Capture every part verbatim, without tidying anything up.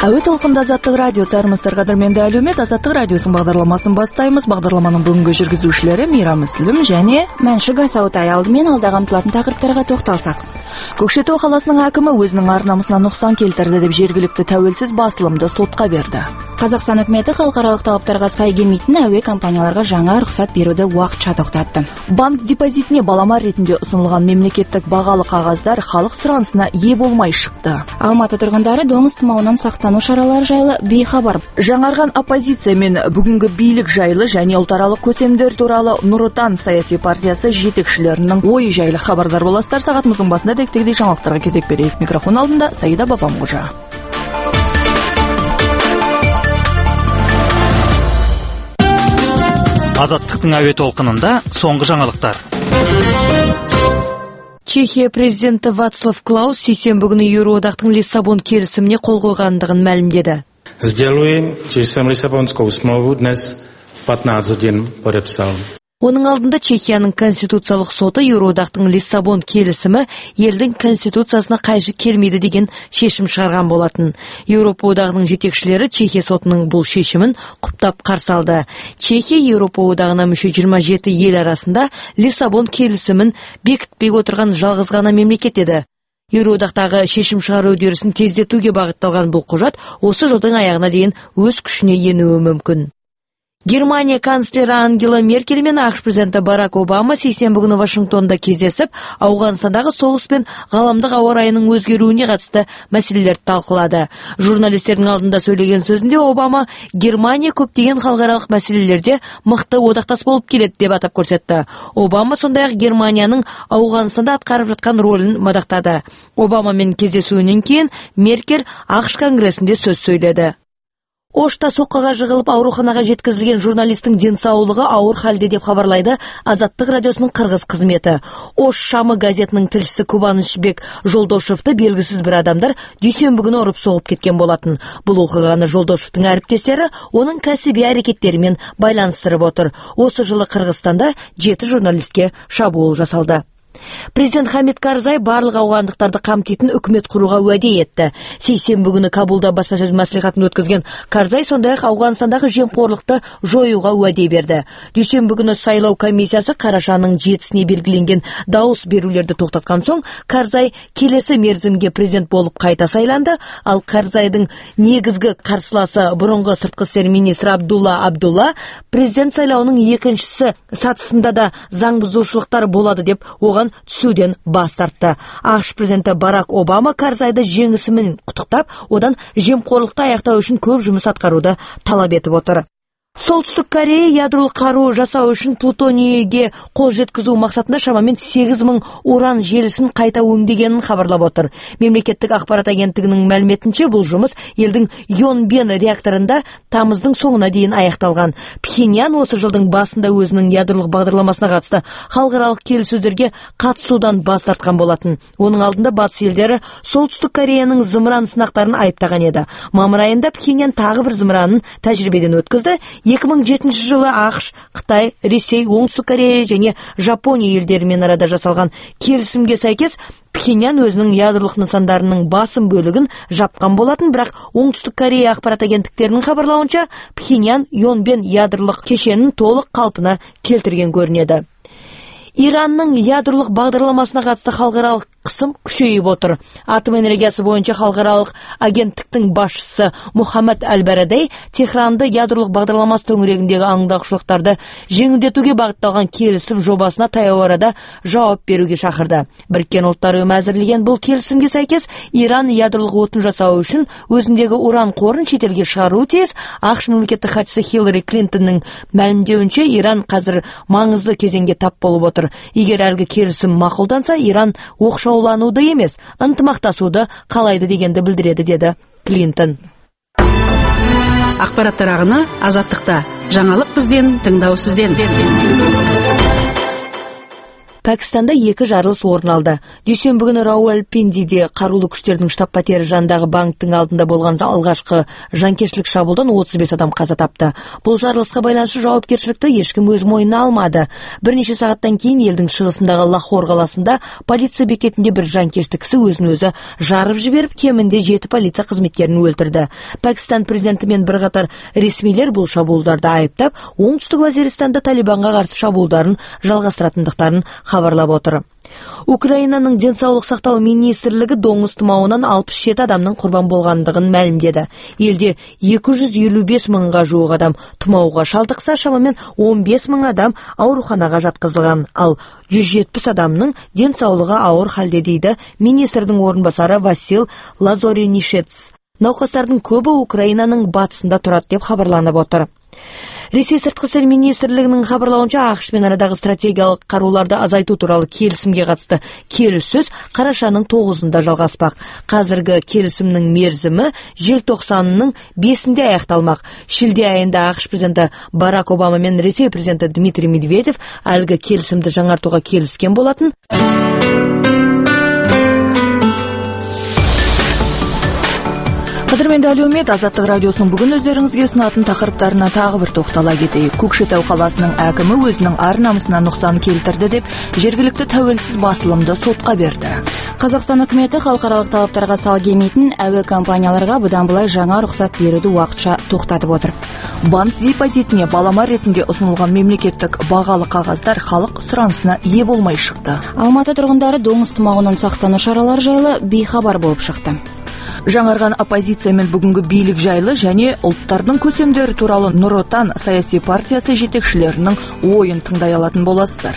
Әуе толқында Азаттық радиосы, армысыздар қадірменді әлеумет. Азаттық радиосының бағдарламасын бастаймыз. Бағдарламаның бүгінгі жүргізушілері Мира Мүслім және Мәншүк Асаутай. Алдымен алдағы ұмтылатын тақырыптарға тоқталсақ. Көкшетау қаласының әкімі өзінің ар-намысына нұқсан келтірді деп жергілікті тәуелсіз басылымды сотқа берді. Қазақстан үкіметі халықаралық талаптарға сай келмейтін әуе компанияларға жаңа рұқсат беруді уақытша тоқтатты. Банк депозитіне балама ретінде ұсынылған мемлекеттік бағалы қағаздар халық сұранысына ие болмай шықты. Алматы тұрғындары доңыз тұмауынан сақтану шаралары жайлы бейхабар. Жаңарған оппозиция мен бүгінгі билік жайлы және ұлтаралық көсемдер туралы Нұр Отан саяси партиясы жетекшілерінің ойы жайлы хабардар боласыздар. Сағатымыздың басында дектегідей жаңалықтарға кезек берейік. Микрофон алдында Саида Бабамғожа. Азаттықтың әуе толқынында соңғы жаңалықтар. Чехия президенті Вацлав Клаус сейсенбі күні Еуроодақтың Лиссабон келісіміне қол қойғандығын мәлімдеді. Sděluji, že jsem Lisabonskou smlouvu dnes v patnáct hodin podepsal. Оның алдында Чехияның конституциялық соты Еуроодақтың Лиссабон келісімі елдің конституциясына қайшы келмейді деген шешім шығарған болатын. Еуропа одағының жетекшілері Чехия сотының бұл шешімін құптап қарсы алды. Чехия Еуропа одағына мүше жиырма жеті ел арасында Лиссабон келісімін бекітпей отырған жалғыз ғана мемлекет еді. Еуроодақтағы шешім шығару үдерісін тездетуге бағытталған бұл құжат осы жылдың аяғына дейін өз күшіне енуі мүмкін. Германия канцлері Ангела Меркель мен ақш президенті Барак Обама сейсенбі күні Вашингтонда кездесіп, Ауғанстандағы соғыс пен ғаламдық ауа райының өзгеруіне қатысты мәселелерді талқылады. Журналистердің алдында сөйлеген сөзінде Обама Германия көптеген халықаралық мәселелерде мықты одақтас болып келеді деп атап көрсетті. Обама сондай-ақ Германияның Ауғанстанда атқарып жатқан рөлін мадақтады. Обамамен кездесуінен кейін Меркель ақш конгресінде сөз сөйледі. Ошта соққыға жығылып ауруханаға жеткізілген журналистің денсаулығы ауыр халде деп хабарлайды Азаттық радиосының қырғыз қызметі. Ош Шамы газетінің тілшісі Кубанышбек Жолдошевті белгісіз бір адамдар дүйсенбі күні ұрып соғып кеткен болатын. Бұл оқиғаны Жолдошевтың әріптестері оның кәсіби әрекеттерімен байланыстырып отыр. Осы жылы Қырғызстанда жеті журналистке шабуыл жасалды. Президент Хамид Карзай барлық ауғандықтарды қамтитын үкімет құруға уәде етті. Сейсенбі күні Кабулда баспасөз мәслихатын өткізген Карзай сондай-ақ Ауғанстандағы жемқорлықты жоюға уәде берді. Дүйсенбі күні сайлау комиссиясы қарашаның жетісіне белгіленген дауыс берулерді тоқтатқан соң, Карзай келесі мерзімге президент болып қайта сайланды, ал Карзайдың негізгі қарсыласы бұрынғы сыртқы істер министрі Абдулла Абдулла президент сайлауының екіншісі сатысында да заң бұзушылықтар болады деп оған түсуден бас тартты. ақш президенті Барак Обама Карзайды жеңісімен құттықтап, одан жемқорлықты аяқтау үшін көп жұмыс атқаруды талап етіп отыр. Солтүстік Корея ядролық қару жасау үшін плутонийге қол жеткізу мақсатында шамамен сегіз мың уран желісін қайта өңдегенін хабарлап отыр. Мемлекеттік ақпарат агенттігінің мәліметінше бұл жұмыс елдің Йонбен реакторында тамыздың соңына дейін аяқталған. Пхеньян осы жылдың басында өзінің ядролық бағдарламасына қатысты халықаралық келіссөздерге қатысудан бас тартқан болатын. Оның алдында батыс елдері Солтүстік Кореяның зымыран сынақтарын айыптаған еді. Мамыр айында Пхеньян тағы бір зымыранын тәжірибеден өткізді. екі мың жетінші жылы ақш, Қытай, Ресей, Оңтүстік Корея және Жапония елдерімен арада жасалған келісімге сәйкес Пхеньян өзінің ядролық нысандарының басым бөлігін жапқан болатын, бірақ Оңтүстік Корея ақпарат агенттіктерінің хабарлауынша Пхеньян Йонбен ядролық кешенін толық қалпына келтірген көрінеді. Иранның ядролық бағдарламасына қатысты халықаралық қысым күшейіп отыр. Атом энергиясы бойынша халықаралық агенттіктің басшысы Мухаммад Әл-Барадей Техранды ядролық бағдарламасы төңірегіндегі аңдаушылықтарды жеңілдетуге бағытталған келісім жобасына таяу арада жауап беруге шақырды. Біріккен ұлттар ұйымы әзірлеген бұл келісімге сәйкес Иран ядролық отын жасау үшін өзіндегі уран қорын шетелге шығаруы тиіс. ақш мемлекеттік хатшысы Хиллари Клинтонның мәлімдеуінше Иран қазір маңызды кезеңге тап болып отыр. Егер әлгі келісім мақұлданса, Иран оқшаулануды емес, ынтымақтасуды қалайды дегенді білдіреді, деді Клинтон. Ақпараттар ағыны Азаттықта. Жаңалық бізден, тыңдау сізден. Пәкістанда екі жарылыс орын алды. Дүйсенбі күні Рауалпиндиде қарулы күштердің штаб-пәтері жанындағы банктың алдында болған алғашқы жанкештілік шабуылдан отыз бес адам қаза тапты. Бұл жарылысқа байланысты жауапкершілікті ешкім өз мойнына алмады. Бірнеше сағаттан кейін елдің шығысындағы Лахор қаласында полиция бекетінде бір жанкешті кісі өзін өзі жарып жіберіп, кемінде жеті полиция қызметкерін өлтірді. Пәкістан президенті мен бірқатар ресмилер бұл шабуылдарды айыптап, оңтүстік Вазиристанда Талибанға қарсы шабуылдарын жалғастыратындықтарын хабарлап отыр. Украинаның денсаулық сақтау министрлігі доңыз тұмауынан алпыс жеті адамның құрбан болғандығын мәлімдеді. Елде екі жүз елу бес мыңға жуық адам тұмауға шалдықса, шамамен он бес мың адам ауруханаға жатқызылған, ал жүз жетпіс адамның денсаулығы ауыр халде дейді министрдің орынбасары Васил Лазоринишец. Науқастардың көбі Украинаның батысында тұрады деп хабарланып отыр. Ресей сыртқы істер министрлігінің хабарлауынша, ақш пен арадағы стратегиялық қаруларды азайту туралы келісімге қатысты келіссөз қарашаның тоғызында жалғаспақ. Қазіргі келісімнің мерзімі желтоқсанның бесінде аяқталмақ. Шілде айында ақш президенті Барак Обама мен Ресей президенті Дмитрий Медведев әлгі келісімді жаңартуға келіскен болатын. Қадірменді әлеумет, Азаттық радиосының бүгін өздеріңізге ұсынатын тақырыптарына тағы бір тоқтала кетейік. Көкшетау қаласының әкімі өзінің ар-намысына нұқсан келтірді деп, жергілікті тәуелсіз басылымды сотқа берді. Қазақстан үкіметі халықаралық талаптарға сай келмейтін әуе компанияларға бұдан былай жаңа рұқсат беруді уақытша тоқтатып отыр. Банк депозитіне балама ретінде ұсынылған мемлекеттік бағалы қағаздар халық сұранысына ие болмай шықты. Алматы тұрғындары доңыз тұмауынан сақтану шаралары жайлы бейхабар болып шықты. Жаңарған оппозиция мен бүгінгі билік жайлы және ұлттардың көсемдері туралы Нұр Отан саяси партиясы жетекшілерінің ойын тыңдай алатын боласыздар.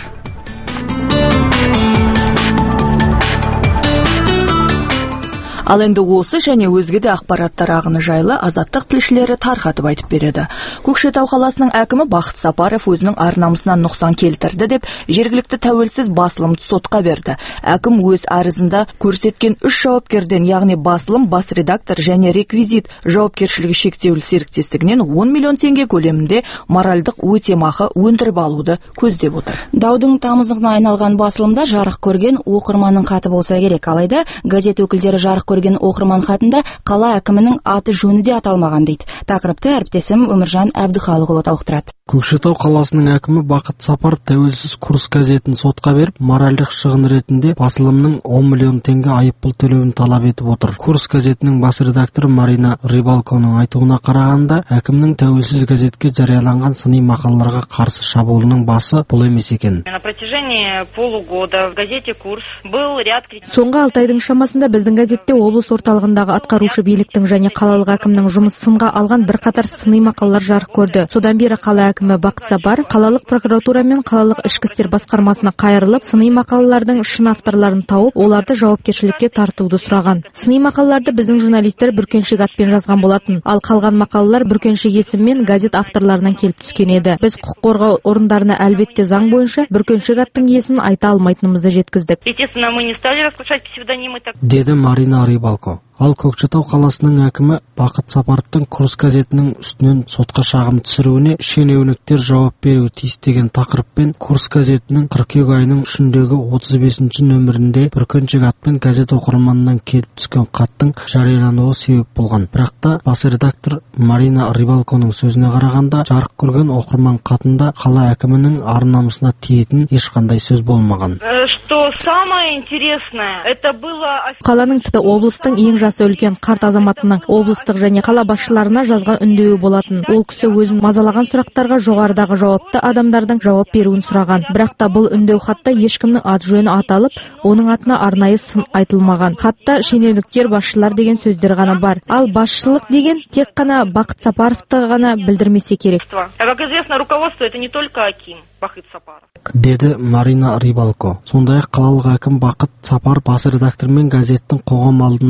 Ал енді осы және өзге де ақпараттар ағыны жайлы Азаттық тілшілері тарқатып айтып береді. Көкшетау қаласының әкімі Бақыт Сапаров өзінің ар-намысынан нұқсан келтірді деп, жергілікті тәуелсіз басылымды сотқа берді. Әкім өз арызында көрсеткен үш жауапкерден, яғни басылым, бас редактор және реквизит жауапкершілігі шектеулі серіктестігінен он миллион теңге көлемінде моральдық өтемақы өндіріп алуды көздеп отыр. Даудың тамызығына айналған басылымда жарық көрген оқырманның хаты болса керек, алайда газет өкілдері жарық көрген оқырман хатында қала әкімінің аты жөні де аталмаған дейді. Тақырыпты әріптесім Өміржан Әбдіхалықұлы талқытырады. Көкшетау қаласының әкімі Бақыт Сапаров тәуелсіз курс газетін сотқа беріп, моральдық шығын ретінде басылымның он миллион теңге айыппұл төлеуін талап етіп отыр. Курс газетінің бас редакторы Марина Рибалконың айтуына қарағанда, әкімнің тәуелсіз газетке жарияланған сыни мақалаларға қарсы шабуылының басы бұл емес екен. На протяжении полугода в газете «Курс» был ряд критик. Соңғы алты айдың шамасында біздің газетте облыс орталығындағы атқарушы биліктің және қалалық әкімнің жұмыс сынға алған бірқатар сыни мақалалар жарық көрді. Содан бері қала әкімі Бақыт Сапаров қалалық прокуратура мен қалалық ішкі істер басқармасына қайырылып, сыни мақалалардың шын авторларын тауып, оларды жауапкершілікке тартуды сұраған. Сыни мақалаларды біздің журналистер бүркеншік атпен жазған болатын, ал қалған мақалалар бүркеншік есіммен газет авторларынан келіп түскен еді. Біз құқық қорғау орындарына әлбетте заң бойынша бүркеншік аттың иесін айта алмайтынымызды жеткіздік. Естественно, мы не стали разглашать псевдонимы. Деді Марина Рибалко. Ал Көкшетау қаласының әкімі Бақыт Сапаровтың курс газетінің үстінен сотқа шағым түсіруіне шенеуніктер жауап беруі тиіс деген тақырыппен курс газетінің қыркүйек айының үшіндегі отыз бесінші нөмірінде бүркеншік атпен газет оқырманынан келіп түскен хаттың жариялануы себеп болған. Бірақ та бас редактор Марина Рибалконың сөзіне қарағанда, жарық көрген оқырман хатында қала әкімінің ар-намысына тиетін ешқандай сөз болмаған. Что самое интересное, это было... Қаланың тіпті облыстың ең жасы үлкен қарт азаматының облыстық және қала басшыларына жазған үндеуі болатын. Ол кісі өзін мазалаған сұрақтарға жоғарыдағы жауапты адамдардың жауап беруін сұраған. Бірақ та бұл үндеу хатта ешкімнің ат жөні аталып, оның атына арнайы сын айтылмаған. Хатта шенеуніктер, басшылар деген сөздер ғана бар. Ал басшылық деген тек қана Бақыт Сапаровты ғана білдірмесе керек. Как известно, руководство это не только Аким Бақыт Сапаров. Деді Марина Рибалко. Сондай-ақ қалалық әкім Бақыт Сапаров бас редактормен газеттің қоғам алдында өзіне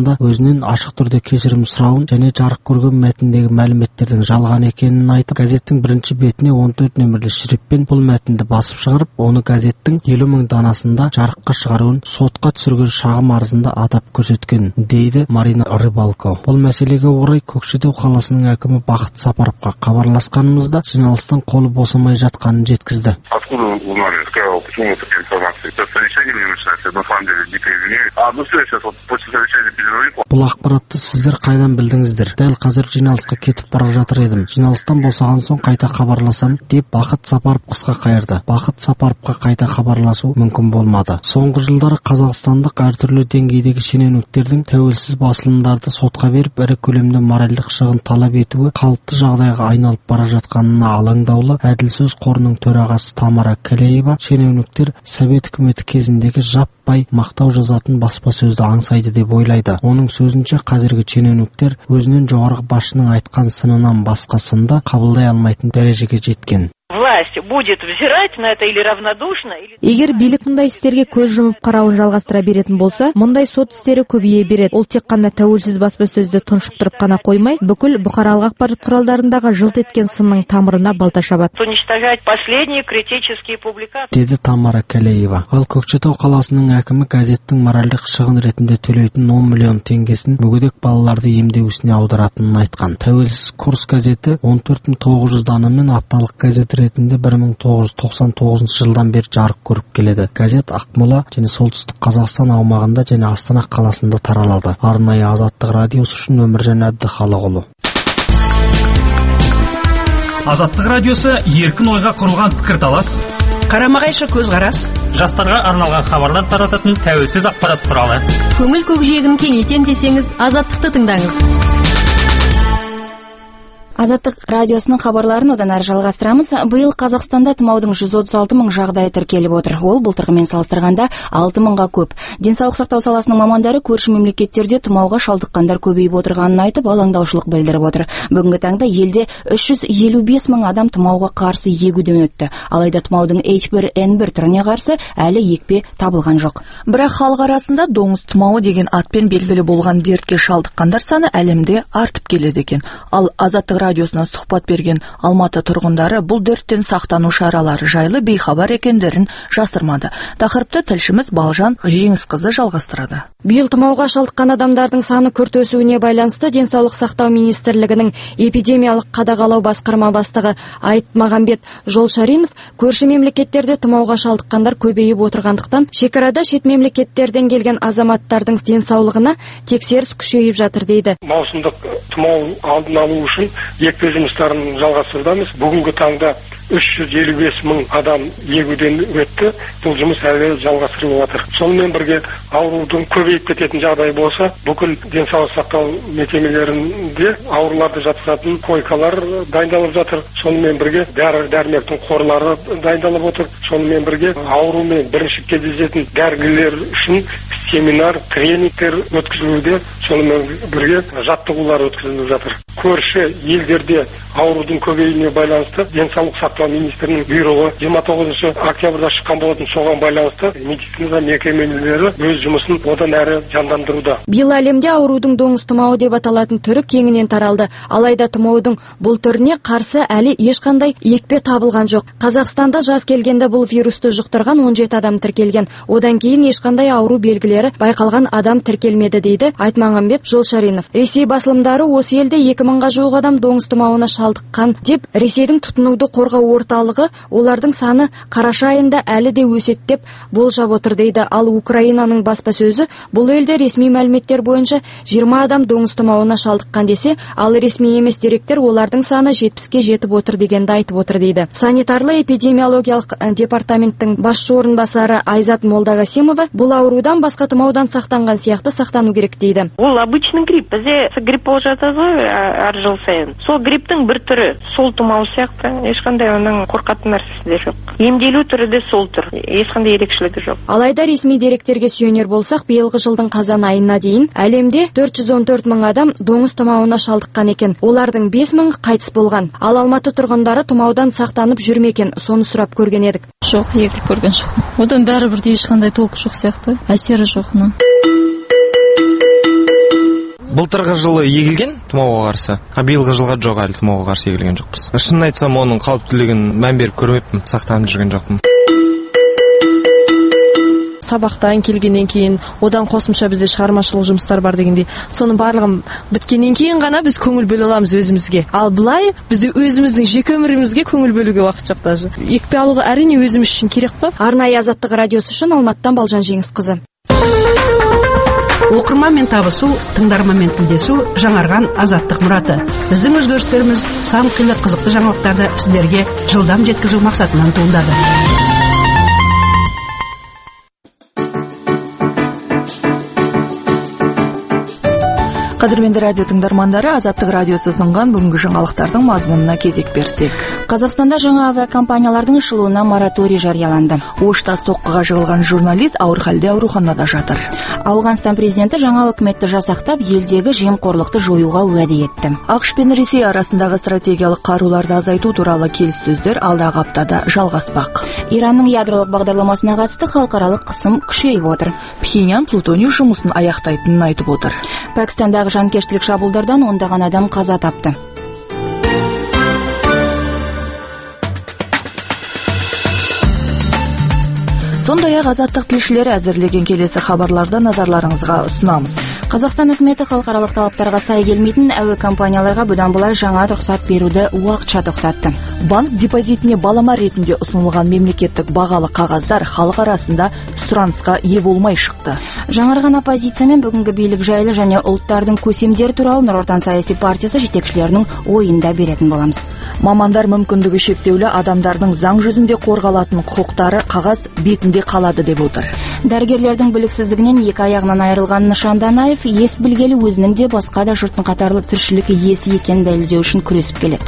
өзінен ашық түрде кешірім сұрауын және жарық көрген мәтіндегі мәліметтердің жалған екенін айтып, газеттің бірінші бетіне он төрт нөмірлі шрифтпен бұл мәтінді басып шығарып, оны газеттің елу мың данасында жарыққа шығаруын сотқа түсірген шағым арызында атап көрсеткен, дейді Марина Рыбалко. Бұл мәселеге орай Көкшетау қаласының әкімі Бақыт Сапаровқа хабарласқанымызда жиналыстан қолы босамай жатқанын жеткізді. Бұл ақпаратты сіздер қайдан білдіңіздер? Дәл қазір жиналысқа кетіп бара жатыр едім. Жиналыстан босаған соң қайта хабарласам, деп Бақыт Сапаров қысқа қайырды. Бақыт Сапаровқа қайта хабарласу мүмкін болмады. Соңғы жылдары қазақстандық әртүрлі деңгейдегі шенеуніктердің тәуелсіз басылымдарды сотқа беріп, ірі көлемде моральдық шығын талап етуі қалыпты жағдайға айналып бара жатқанына алаңдаулы Әділ сөз қорының төрағасы Тамара Калеева, шенеуніктер Совет үкіметі кезіндегі жаппай мақтау жазатын баспасөзді аңсайды деп ойлайды. Оның сөзінше, қазіргі шенеуніктер өзінен жоғарғы басшының айтқан сынынан басқа сынды қабылдай алмайтын дәрежеге жеткен. Власть будет взирать на это или равнодушно, или... Егер билік мұндай істерге көз жұмып қарауын жалғастыра беретін болса, мұндай сот істері көбейе береді. Ол тек қана тәуелсіз баспасөзді тұншықтырып қана қоймай, бүкіл бұқаралық ақпарат құралдарындағы жылт еткен сынның тамырына балта шабады. Уничтожать последние критические публикации. Деді Тамара Калеева. Ал Көкшетау қаласының әкімі газеттің моральдық шығын ретінде төлейтін он миллион теңгесін мүгедек балаларды емдеу ісіне аударатынын айтқан. Тәуелсіз курс газеті он төрт мың тоғыз жүз данамен апталық газет ретінде бір мың тоғыз жүз тоқсан тоғызыншы жылдан бері жарық көріп келеді. Газет Ақмола және солтүстік Қазақстан аумағында және Астана қаласында таралады. Арнайы Азаттық радиосы үшін Өміржан Әбдіхалықұлы. Азаттық радиосы еркін ойға құрылған пікірталас, қарама-қайшы көзқарас, жастарға арналған хабарлар тарататын тәуелсіз ақпарат құралы. Көңіл көкжиегін кеңейтем десеңіз, Азаттықты тыңдаңыз. Азаттық радиосының хабарларын одан әрі жалғастырамыз. Биыл Қазақстанда тұмаудың жүз отыз алты мың жағдайы тіркеліп отыр. Ол былтырғымен салыстырғанда алты мыңға көп. Денсаулық сақтау саласының мамандары көрші мемлекеттерде тұмауға шалдыққандар көбейіп отырғанын айтып, алаңдаушылық білдіріп отыр. Бүгінгі таңда елде үш жүз елу бес мың адам тұмауға қарсы егуден өтті. Алайда тұмаудың эйч бір эн бір түріне қарсы әлі екпе табылған жоқ. Бірақ халық арасында доңыз тұмауы деген атпен белгілі болған дертке шалдыққандар саны әлемде артып келеді екен. Ал Азаттық радиосына сұхбат берген Алматы тұрғындары бұл дерттен сақтану шаралары жайлы бейхабар екендерін жасырмады. Тақырыпты тілшіміз Балжан Жеңісқызы жалғастырады. Биыл тұмауға шалдыққан адамдардың саны күрт өсуіне байланысты денсаулық сақтау министрлігінің эпидемиялық қадағалау басқарма бастығы Айтмағамбет Жолшаринов көрші мемлекеттерде тұмауға шалдыққандар көбейіп отырғандықтан шекарада шет мемлекеттерден келген азаматтардың денсаулығына тексеріс күшейіп жатыр дейді. Маусымдық тұмау алдын алу үшін екпе жұмыстарын жалғастырудамыз. Бүгінгі таңда үш жүз елу бес мың адам егуден өтті. Бұл жұмыс әлі жалғастырылып жатыр. Сонымен бірге аурудың көбейіп кететін жағдай болса, бүкіл денсаулық сақтау мекемелерінде ауруларды жатқызатын койкалар дайындалып жатыр. Сонымен бірге дәрі-дәрмектің қорлары дайындалып отыр. Сонымен бірге аурумен бірінші кездесетін дәрігерлер үшін семинар, тренингтер өткізілуде. Сонымен бірге жаттығулар өткізіліп жатыр. Көрші елдерде аурудың көбеюіне байланысты денсаулық сақтау министрінің бұйрығы жиырма тоғызыншы октябрьда шыққан болатын, соған байланысты медицина мекемелері өз жұмысын одан әрі жандандыруда. Биыл әлемде аурудың доңыз тұмауы деп аталатын түрі кеңінен таралды. Алайда тұмаудың бұл түріне қарсы әлі ешқандай екпе табылған жоқ. Қазақстанда жаз келгенде бұл вирусты жұқтырған он жеті адам тіркелген. Одан кейін ешқандай ауру белгілері байқалған адам тіркелмеді дейді Айтмағамбет Жолшаринов. Ресей басылымдары осы елде екі мыңға жуық адам доңыз тұмауына шалдыққан деп, Ресейдің тұтынуды қорғау орталығы олардың саны қараша айында әлі де өседі деп болжап отыр дейді. Ал Украинаның баспасөзі бұл елде ресми мәліметтер бойынша жиырма адам доңыз тұмауына шалдыққан десе, ал ресми емес деректер олардың саны жетпіске жетіп отыр дегенді айтып отыр дейді. Санитарлы эпидемиологиялық департаменттің басшы орынбасары Айзат Молдағасимова бұл аурудан басқа тұмаудан сақтанған сияқты сақтану керек дейді. Ол обычный грипп. Бізде грипп болып жатады ғой әр жыл сайын. Сол грипптің бір түрі, сол тұмау сияқты, ешқандай оның қорқатын нәрсесі де жоқ. Емделу түрі де сол тұр, ешқандай ерекшелігі жоқ. Алайда ресми деректерге сүйенер болсақ, биылғы жылдың қазан айына дейін әлемде төрт жүз он төрт мың адам доңыз тұмауына шалдыққан екен. Олардың бес мыңы қайтыс болған. Ал Алматы тұрғындары тұмаудан сақтанып жүрмекен, соны сұрап көрген едік. Жоқ, егіліп көрген жоқ. Одан бәрібір де ешқандай толық жоқ сияқты, әсері жоқ. Былтырғы жылы егілген тұмауға қарсы, а биылғы жылға жоқ, әлі тұмауға қарсы егілген жоқпыз. Шынын айтсам, оның қауіптілігін мән беріп көрмеппін, сақтанып жүрген жоқпын. Сабақтан келгеннен кейін одан қосымша бізде шығармашылық жұмыстар бар дегендей, соның барлығын біткеннен кейін ғана біз көңіл бөле аламыз өзімізге. Ал былай бізде өзіміздің жеке өмірімізге көңіл бөлуге уақыт жоқ даже. Екпе алуға әрине өзіміз үшін керек па? Арнайы Азаттық радиосы үшін Алматыдан Балжан Жеңісқызы. Оқырманмен табысу, тыңдарманмен тілдесу, жаңарған азаттық мұраты. Біздің өзгерістеріміз сан қилы қызықты жаңалықтарды сіздерге жылдам жеткізу мақсатынан туындады. Қадірменді радио тыңдармандары, Азаттық радиосы ұсынған бүгінгі жаңалықтардың мазмұнына кезек берсек. Қазақстанда жаңа авиакомпаниялардың ұшылуына мораторий жарияланды. Ошта соққыға жығылған журналист ауыр халде ауруханада жатыр. Ауғанстан президенті жаңа үкіметті жасақтап, елдегі жемқорлықты жоюға уәде етті. ақш пен Ресей арасындағы стратегиялық қаруларды азайту туралы келіссөздер алдағы аптада жалғаспақ. Иранның ядролық бағдарламасына қатысты халықаралық қысым күшейіп отыр. Пхеньян плутоний жұмысын аяқтайтынын айтып отыр. Пәкістандағы жанкештілік шабуылдардан ондаған адам қаза тапты. Сондай-ақ Азаттық тілшілері әзірлеген келесі хабарларды назарларыңызға ұсынамыз. Қазақстан үкіметі халықаралық талаптарға сай келмейтін әуе компанияларға бұдан былай жаңа рұқсат беруді уақытша тоқтатты. Банк депозитіне балама ретінде ұсынылған мемлекеттік бағалы қағаздар халық арасында сұранысқа ие болмай шықты. Жаңарған оппозициямен бүгінгі билік жайлы және ұлттардың көсемдері туралы Нұр Отан саяси партиясы жетекшілерінің ойында беретін боламыз. Мамандар мүмкіндігі шектеулі адамдардың заң жүзінде қорғалатын құқықтары қағаз бетінде қалады деп отыр. Дәрігерлердің біліксіздігінен екі аяғынан айырылған Нышанданаев ес білгелі өзінің де басқа да жұрттың қатарлы тіршілік иесі екенін дәлелдеу үшін күресіп келеді.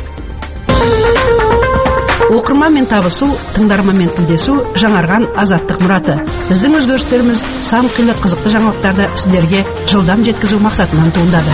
Оқырманмен табысу, тыңдарманмен тілдесу, жаңарған азаттық мұраты. Біздің өзгерістеріміз сан қилы қызықты жаңалықтарды сіздерге жылдам жеткізу мақсатынан туындады.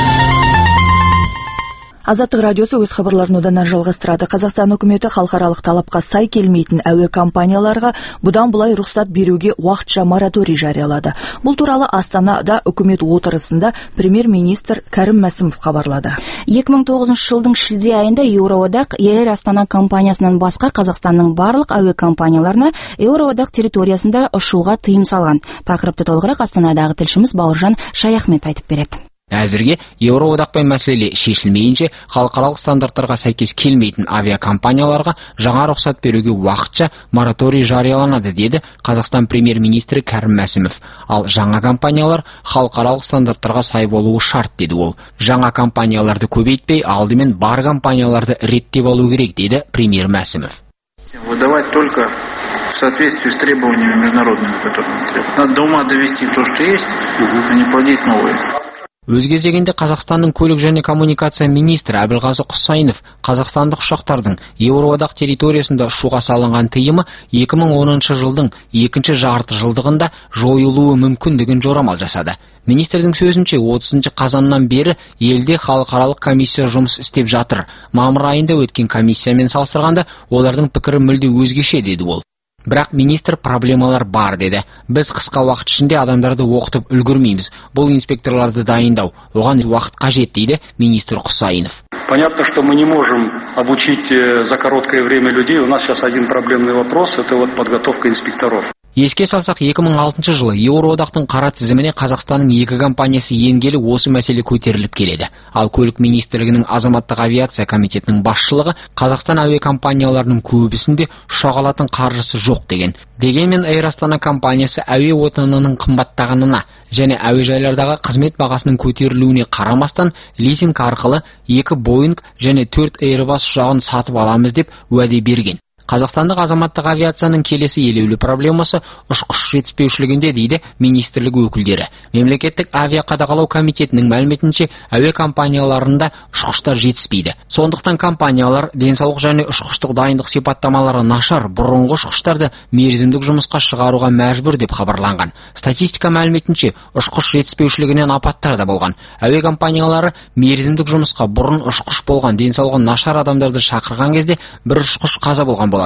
Азаттық радиосы өз хабарларын одан әрі жалғастырады. Қазақстан үкіметі халықаралық талапқа сай келмейтін әуе компанияларға бұдан былай рұқсат беруге уақытша мораторий жариялады. Бұл туралы Астанада үкімет отырысында премьер-министр Кәрім Мәсімов хабарлады. екі мың тоғызыншы жылдың шілде айында Еуроодақ Air Астана компаниясынан басқа Қазақстанның барлық әуе компанияларына Еуроодақ территориясында ұшуға тыйым салған. Тақырыпты толығырақ Астанадағы тілшіміз Бауыржан Шаяхмет айтып береді. Әзірге Еуроодақпен мәселе шешілмейінше халықаралық стандарттарға сәйкес келмейтін авиакомпанияларға жаңа рұқсат беруге уақытша мораторий жарияланады деді Қазақстан премьер-министрі Кәрім Мәсімов. Ал жаңа компаниялар халықаралық стандарттарға сай болуы шарт деді ол. Жаңа компанияларды көбейтпей, алдымен бар компанияларды реттеп алу керек деді премьер Мәсімов. Выдавать только в соответствии с требованиями международными, которые требуют. Надо до ума довести то, что есть, а не плодить новые. Өз кезегінде Қазақстанның көлік және коммуникация министрі Әбілғазы Құсайынов қазақстандық ұшақтардың Еуроодақ территориясында ұшуға салынған тыйымы екі мың оныншы жылдың екінші жарты жылдығында жойылуы мүмкіндігін жорамал жасады. Министрдің сөзінше отызыншы қазаннан бері елде халықаралық комиссия жұмыс істеп жатыр. Мамыр айында өткен комиссиямен салыстырғанда олардың пікірі мүлде өзгеше деді ол. Бірақ министр проблемалар бар деді. Біз қысқа уақыт ішінде адамдарды оқытып үлгермейміз. Бұл инспекторларды дайындау. Оған уақыт қажет дейді министр Құсайынов. Понятно, что мы не можем обучить за короткое время людей. У нас сейчас один проблемный вопрос, это вот подготовка инспекторов. Еске салсақ, екі мың алтыншы жылы Еуроодақтың қара тізіміне Қазақстанның екі компаниясы енгелі осы мәселе көтеріліп келеді. Ал көлік министрлігінің азаматтық авиация комитетінің басшылығы Қазақстан әуе компанияларының көбісінде ұшақ алатын қаржысы жоқ деген. Дегенмен Air Астана компаниясы әуе отынының қымбаттағанына және әуежайлардағы қызмет бағасының көтерілуіне қарамастан лизинг арқылы екі Boeing және төрт Airbus ұшағын сатып аламыз деп уәде берген. Қазақстандық азаматтық авиацияның келесі елеулі проблемасы ұшқыш жетіспеушілігінде дейді министрлік өкілдері. Мемлекеттік авиақадағалау комитетінің мәліметінше әуе компанияларында ұшқыштар жетіспейді. Сондықтан компаниялар денсаулық және ұшқыштық дайындық сипаттамалары нашар бұрынғы ұшқыштарды мерзімдік жұмысқа шығаруға мәжбүр деп хабарланған. Статистика мәліметінше ұшқыш жетіспеушілігінен апаттар да болған. Әуе компаниялары мерзімдік жұмысқа бұрын ұшқыш болған денсаулығы нашар адамдарды шақырған кезде бір ұшқыш қаза болған болатын.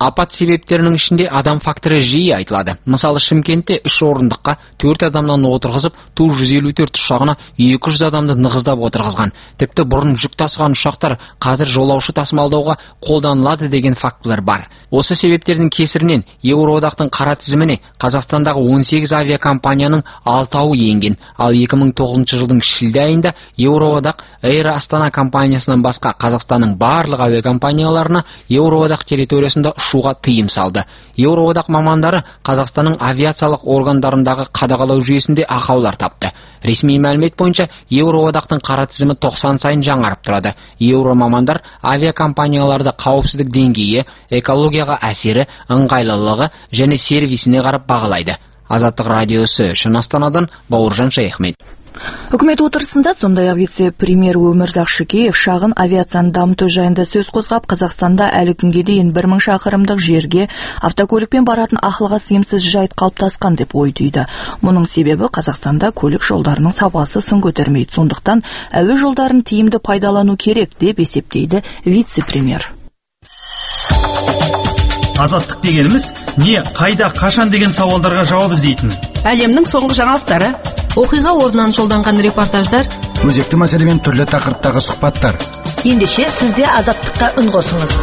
Апат себептерінің ішінде адам факторы жиі айтылады. Мысалы, Шымкентте үш орындыққа төрт адамнан отырғызып, Ту жүз елу төрт ұшағына екі жүз адамды нығыздап отырғызған. Тіпті бұрын жүк тасыған ұшақтар қазір жолаушы тасымалдауға қолданылады деген фактылар бар. Осы себептердің кесірінен Еуроодақтың қара тізіміне Қазақстандағы он сегіз авиакомпанияның алтауы енген. Ал екі мың тоғызыншы жылдың шілде айында Еуроодақ Эйр Астана компаниясынан басқа Қазақстанның барлық авиакомпанияларына Еуроодақ территориясында ұшуға тыйым салды. Еуроодақ мамандары Қазақстанның авиациялық органдарындағы қадағалау жүйесінде ақаулар тапты. Ресми мәлімет бойынша Еуроодақтың қара тізімі тоқсан сайын жаңарып тұрады. Еуро мамандар авиакомпанияларды қауіпсіздік деңгейі, экологияға әсері, ыңғайлылығы және сервисіне қарап бағалайды. Азаттық радиосы үшін Астанадан Бауыржан Шаяхмет. Үкімет отырысында сондай-ақ вице-премьер Өмірзақ Шүкеев шағын авиацияны дамыту жайында сөз қозғап, Қазақстанда әлі күнге дейін бір мың шақырымдық жерге автокөлікпен баратын ақылға сыйымсыз жайт қалыптасқан деп ой түйді. Мұның себебі Қазақстанда көлік жолдарының сапасы сын көтермейді. Сондықтан әуе жолдарын тиімді пайдалану керек деп есептейді вице-премьер. Азаттық дегеніміз не, қайда, қашан деген сауалдарға жауап іздейтін. Әлемнің соңғы жаңалықтары, оқиға орнынан жолданған репортаждар, өзекті мәселемен түрлі тақырыптағы сұхбаттар. Ендеше сізде азаттыққа үн қосыңыз.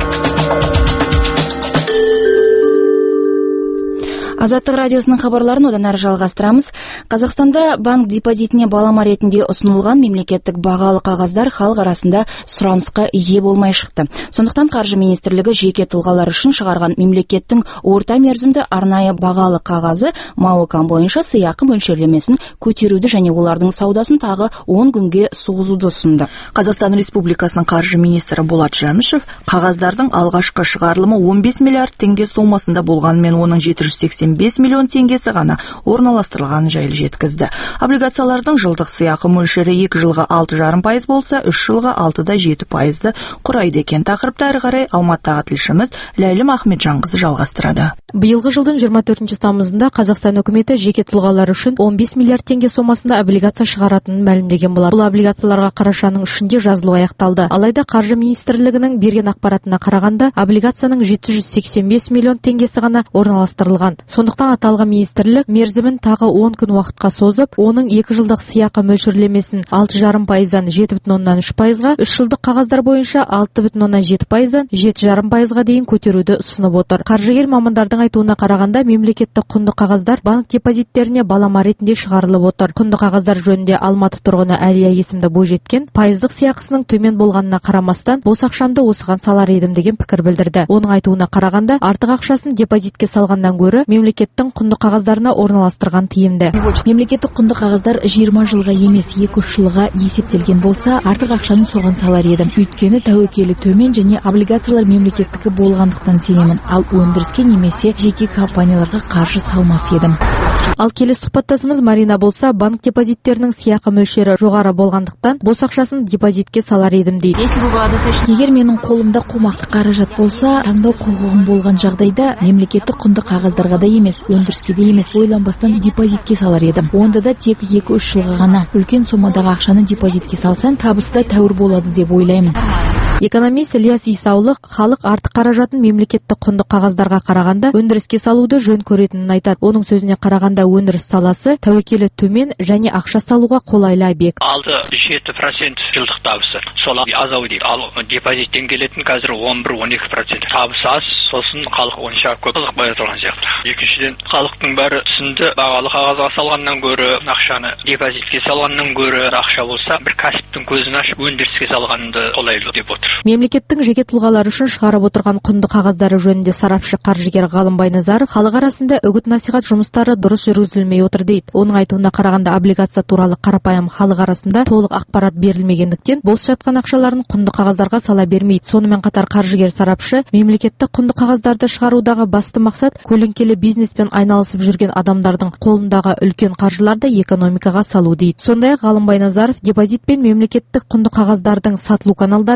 Азаттық радиосының хабарларын одан әрі жалғастырамыз. Қазақстанда банк депозитіне балама ретінде ұсынылған мемлекеттік бағалы қағаздар халық арасында сұранысқа ие болмай шықты. Сондықтан Қаржы министрлігі жеке тұлғалар үшін шығарған мемлекеттің орта мерзімді арнайы бағалы қағазы МАОКом бойынша сыйақы мөлшерлемесін көтеруді және олардың саудасын тағы он күнге созуды ұсынды. Қазақстан Республикасының қаржы министрі Болат Жәмішев қағаздардың алғашқы шығарылымы он бес миллиард теңге сомасында болғанымен оның жеті жүз сексен бес миллион теңгесі ғана орналастырылғанын жайлы жеткізді. Облигациялардың жылдық сыйақы мөлшері екі жылға алты жарым пайыз болса, үш жылға алты да жеті пайызды құрайды екен. Тақырыпты әрі қарай Алматыдағы тілшіміз Ләйлім Ахметжанқызы жалғастырады. Биылғы жылдың жиырма төртінші тамызында Қазақстан үкіметі жеке тұлғалар үшін он бес миллиард теңге сомасында облигация шығаратынын мәлімдеген болар. Бұл облигацияларға қарашаның үшінде жазылу аяқталды. Алайда Қаржы министрлігінің берген ақпаратына қарағанда, облигацияның жеті жүз сексен бес миллион теңгесі ғана орналастырылған. Сондықтан аталған министрлік мерзімін тағы он күн уақытқа созып, оның екі жылдық сыйақы мөлшерлемесін алты жарым пайыздан жеті бүтін оннан үш пайызға, үш жылдық қағаздар бойынша алты бүтін оннан жеті пайыздан жеті жарым пайызға дейін көтеруді ұсынып отыр. Қаржыгер мамандардың айтуына қарағанда, мемлекеттік құнды қағаздар банк депозиттеріне балама ретінде шығарылып отыр. Құнды қағаздар жөнінде Алматы тұрғыны Әлия есімді бойжеткен пайыздық сыйақысының төмен болғанына қарамастан, бос ақшамды осыған салар едім деген пікір білдірді. Оның айтуына қарағанда, артық ақшасын депозитке салғаннан гөрі мемлекеттің құнды қағаздарына орналастырған тиімді. Мемлекеттік құнды қағаздар жиырма жылға емес екі үш жылға есептелген болса, артық ақшаны соған салар едім. Өйткені тәуекелі төмен және облигациялар мемлекеттікі болғандықтан сенемін. Ал өндіріске немесе жеке компанияларға қаржы салмас едім. Ал келесі сұхбаттасымыз Марина болса, банк депозиттерінің сыйақы мөлшері жоғары болғандықтан бос ақшасын депозитке салар едім дейді. Егер менің қолымда қомақты қаражат болса, таңдау құқығым болған жағдайда мемлекеттік құнды қағаздарға да емес, өндіріске де емес, ойланбастан депозитке салар едім. Онда да тек екі үш жылға ғана. Үлкен сомадағы ақшаны депозитке салсан, табысы да тәуір болады деп ойлаймын. Экономист Ильяс Исаулық халық артық қаражатын мемлекеттік құнды қағаздарға қарағанда өндіріске салуды жөн көретінін айтады. Оның сөзіне қарағанда өндіріс саласы тәуекелі төмен және ақша салуға қолайлы объект. алты жеті процент жылдық табысы. Сол азау дейді. Ал депозиттен келетін қазір он бір он екі процент. Табысы аз, сосын халық онша көп қызық бая тұрған сияқты. Екіншіден, халықтың бәрі түсінді, бағалы қағазға салғаннан гөрі, ақшаны депозитке салғаннан гөрі, ақша болса, бір кәсіптің көзін ашып өндіріске салғанды қолайлы деп отыр. Мемлекеттің жеке тұлғалар үшін шығарып отырған құнды қағаздары жөнінде сарапшы қаржыгер Ғалымбай Назаров халық арасында үгіт-насихат жұмыстары дұрыс жүргізілмей отыр дейді. Оның айтуына қарағанда, облигация туралы қарапайым халық арасында толық ақпарат берілмегендіктен бос жатқан ақшаларын құнды қағаздарға сала бермейді. Сонымен қатар қаржыгер сарапшы мемлекеттік құнды қағаздарды шығарудағы басты мақсат көлеңкелі бизнеспен айналысып жүрген адамдардың қолындағы үлкен қаржыларды экономикаға салу дейді. Сондай-ақ Ғалымбай Назаров депозит пен мемлекеттік құнды қағаздардың сатылу каналдары екі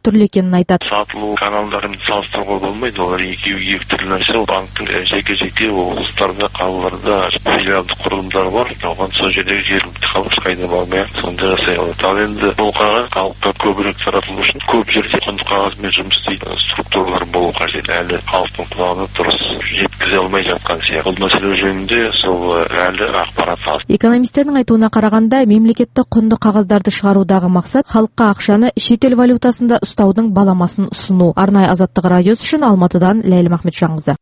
әртүрлі екенін айтады. Сатылу каналдарын салыстыруға болмайды, олар екеуі екі түрлі нәрсе. Банктың жеке-жеке облыстарда, қалаларда филиалдық құрылымдары бар. Оған сол жердегі жергілікті халық қайда бармай сонда жасай алады. Ал енді бұл қағаз халыққа көбірек таратылу үшін көп жерде құнды қағазбен жұмыс істейтін структуралар болу қажет. Әлі халықтың құлағына дұрыс жеткізе алмай жатқан сияқты. Бұл мәселе жөнінде сол әлі ақпарат аз. Экономистердің айтуына қарағанда, мемлекеттік құнды қағаздарды шығарудағы мақсат халыққа ақшаны шетел валютасында ұстаудың баламасын ұсыну. Арнайы Азаттық радиосы үшін Алматыдан Ләйлім Ахметжанқызы.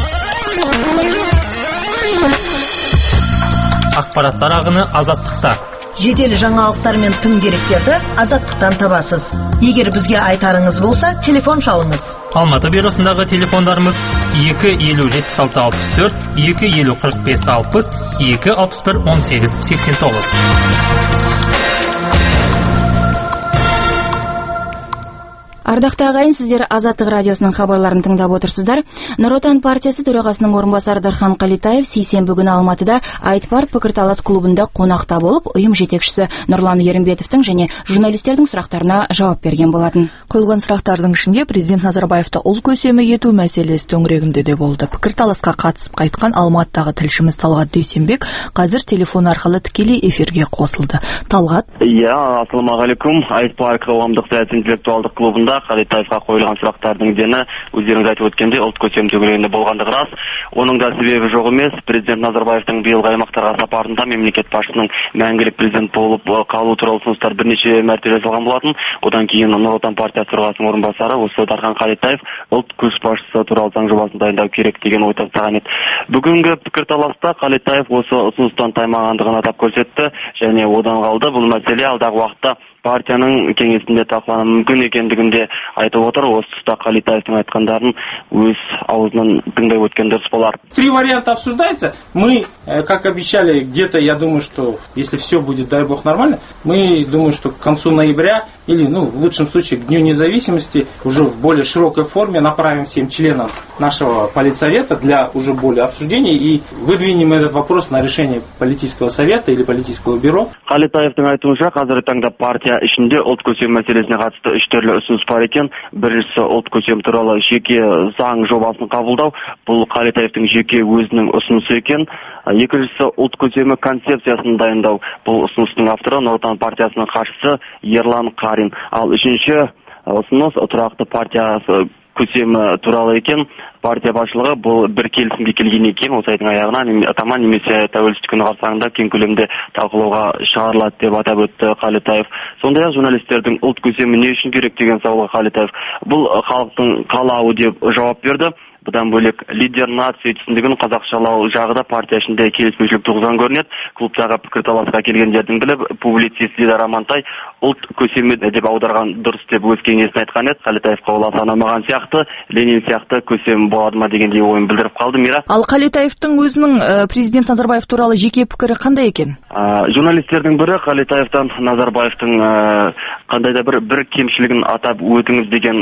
Ақпараттар ағыны Азаттықта. Жедел жаңалықтар мен тың деректерді Азаттықтан табасыз. Егер бізге айтарыңыз болса, телефон шалыңыз. Алматы бюросындағы телефондарымыз екі елу жетпіс алты алпыс төрт, екі елу қырық бес алпыс, екі алпыс бір он сегіз сексен тоғыз. Ардақты ағайын, сіздер Азаттық радиосының хабарларын тыңдап отырсыздар. Нұр Отан партиясы төрағасының орынбасары Дархан Қалетаев сейсенбі күні Алматыда Айтпар пікірталас клубында қонақта болып, ұйым жетекшісі Нұрлан Ерімбетовтің және журналистердің сұрақтарына жауап берген болатын. Қойылған сұрақтардың ішінде президент Назарбаевты ұл көсемі ету мәселесі төңірегінде де болды. Пікірталасқа қатысып қайтқан Алматыдағы тілшіміз Талғат Дүйсенбек қазір телефон арқылы тікелей эфирге қосылды. Талғат. Иә, ассалаумағалейкум. Айтпар қоғамдық саяси интеллектуалдық клубында Қалетаевқа қойылған сұрақтардың дені өздеріңіз айтып өткендей ұлт көсем төңірегінде болғандығы рас. Оның да себебі жоқ емес. Президент Назарбаевтың биылғы аймақтарға сапарында мемлекет басшысының мәңгілік президент болып қалу туралы ұсыныстар бірнеше мәрте жасалған болатын. Одан кейін Нұр Отан партиясы төрағасының орынбасары осы Дархан Қалетаев ұлт көшбасшысы туралы заң жобасын дайындау керек деген ой тастаған еді. Бүгінгі пікірталаста Қалетаев осы ұсыныстан таймағандығын атап көрсетті және одан қалды бұл мәселе алдағы уақытта партияның кеңесінде талқылануы мүмкін екендігінде айтып отыр. Осы тұста Қалетаевтың айтқандарын өз аузынан тыңдай өткен дұрыс болар. Три варианта обсуждается. Мы, как обещали, где-то, я думаю, что если все будет, дай бог, нормально, мы думаю, что к концу ноября или, ну, в лучшем случае, к Дню независимости уже в более широкой форме направим всем членам нашего политсовета для уже более обсуждения и выдвинем этот вопрос на решение политического совета или политического бюро. Қалетаевтың айтуынша, қазіргі таңда партия ішінде ұлт көсем мәселесіне қатысты үш түрлі ұсыныс бар екен. Біріншісі ұлт көсем туралы жеке заң жобасын қабылдау. Бұл Қалетаевтың жеке өзінің ұсынысы екен. Екіншісі ұлт көсемі концепциясын дайындау. Бұл ұсыныстың авторы Нұр Отан партиясының хатшысы Ерлан Қарин. Ал үшінші ұсыныс тұрақты партиясы көсемі туралы екен. Партия басшылығы бұл бір келісімге келгеннен кейін осы айдың аяғына атама немесе тәуелсіздік күні қарсаңында кең көлемде талқылауға шығарылады деп атап өтті Қалетаев. Сондай-ақ журналистердің ұлт көсемі не үшін керек деген сауалға Қалетаев бұл халықтың қалауы деп жауап берді. Бұдан бөлек лидер нация түсіндігін қазақшалау жағы да партия ішінде келіспеушілік туғызған көрінеді. Клубтағы пікірталасқа келгендердің біліп, публицист Дидар Амантай ұлт көсемі деп аударған дұрыс деп өз кеңесін айтқан еді. Қалетаевқа ол санамаған сияқты, Ленин сияқты көсем болады ма дегендей ойын білдіріп қалды. Мира. Ал Қалетаевтың өзінің президент Назарбаев туралы жеке пікірі қандай екен? Журналистердің бірі Қалетаевтан Назарбаевтың қандай да бір бір кемшілігін атап өтіңіз деген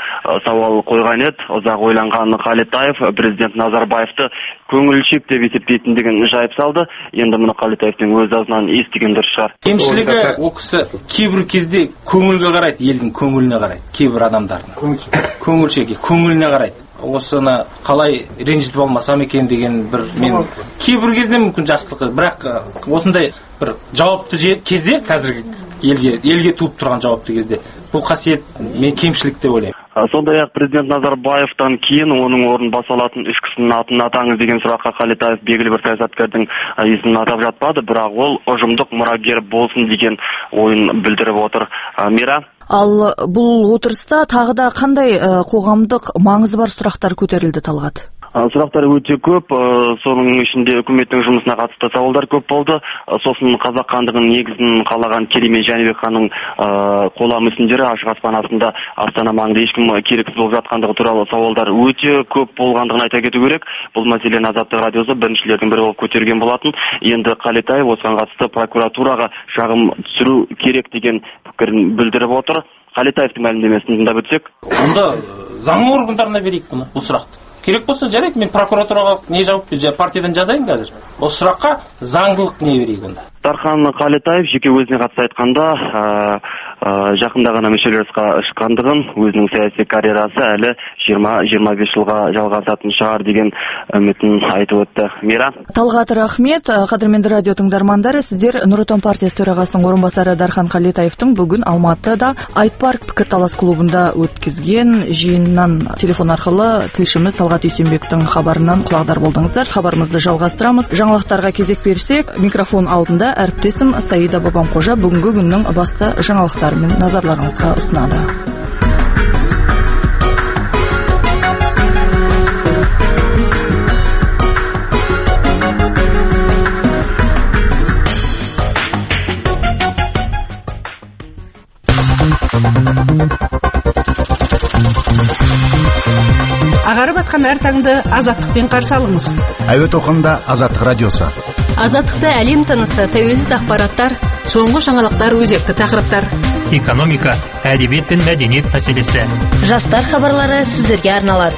сауал қойған еді. Ұзақ ойланған Қалетаев президент Назарбаевты көңілшек деп есептейтіндігін жайып салды. Енді мұны Қалетаевтың өз аузынан естіген дұрыс шығар. Кемшілігі ол кісі кейбір кезде көңілге қарайды, елдің көңіліне қарайды, кейбір адамдардың. Көңілшек, көңіліне қарайды. Осыны қалай ренжітіп алмасам екен деген бір мен кейбір кезде мүмкін жақсылығы, бірақ осындай бір жауапты кезде қазіргі елге елге туып тұрған жауапты кезде бұл қасиет мен кемшілік деп ойлаймын. Сондай-ақ президент Назарбаевтан кейін оның орнын баса алатын үш кісінің атын атаңыз деген сұраққа Қалетаев белгілі бір саясаткердің есімін атап жатпады, бірақ ол ұжымдық мұрагер болсын деген ойын білдіріп отыр. Мира. Ал бұл отырыста тағы да қандай қоғамдық маңызы бар сұрақтар көтерілді, Талғат? Сұрақтар өте көп, соның ішінде үкіметтің жұмысына қатысты сауалдар көп болды. Сосын қазақ хандығының негізін қалаған Кереймен Жәнібек ханның қола мүсіндері ашық аспан астында Астана маңында ешкім керексіз болып жатқандығы туралы сауалдар өте көп болғандығын айта кету керек. Бұл мәселені Азаттық радиосы біріншілердің бірі болып көтерген болатын. Енді Қалетаев осыған қатысты прокуратураға шағым түсіру керек деген пікірін білдіріп отыр. Қалетаевтың мәлімдемесін тыңдап өтсек. Онда заң органдарына берейік бұны, бұл сұрақты. Керек болса жарайды, мен прокуратураға не жауап партиядан жазайын қазір. Осы сұраққа заңдылық не берейік онда. Дархан Қалетаев жеке өзіне қатысты айтқанда, жақында ғана мүшелерісқа шыққандығын, өзінің саяси карьерасы әлі жиырма жиырма бес жылға жалғасатын шығар деген үмітін айтып өтті. Мира. Талғат рахмет. Қадірменді радио тыңдармандары, сіздер Нұр Отан партиясы төрағасының орынбасары Дархан Қалетаевтың бүгін Алматыда Айтпарк пікірталас клубында өткізген жиыннан телефон арқылы тілшіміз Талғат Үйсенбектің хабарынан құлағдар болдыңыздар. Хабарымызды жалғастырамыз. Жаңалықтарға кезек берсек, микрофон алдында әріптесім Саида Бабанқожа бүгінгі күннің басты жаңалықтарымен назарларыңызға ұсынады. Ағарып атқан әр таңды азаттықпен қарсы алыңыз. Әуе толқынында Азаттық радиосы. Азаттықта әлем тынысы, тәуелсіз ақпараттар, соңғы жаңалықтар, өзекті тақырыптар. Экономика, әдебиет пен мәдениет мәселесі. Жастар хабарлары сіздерге арналады.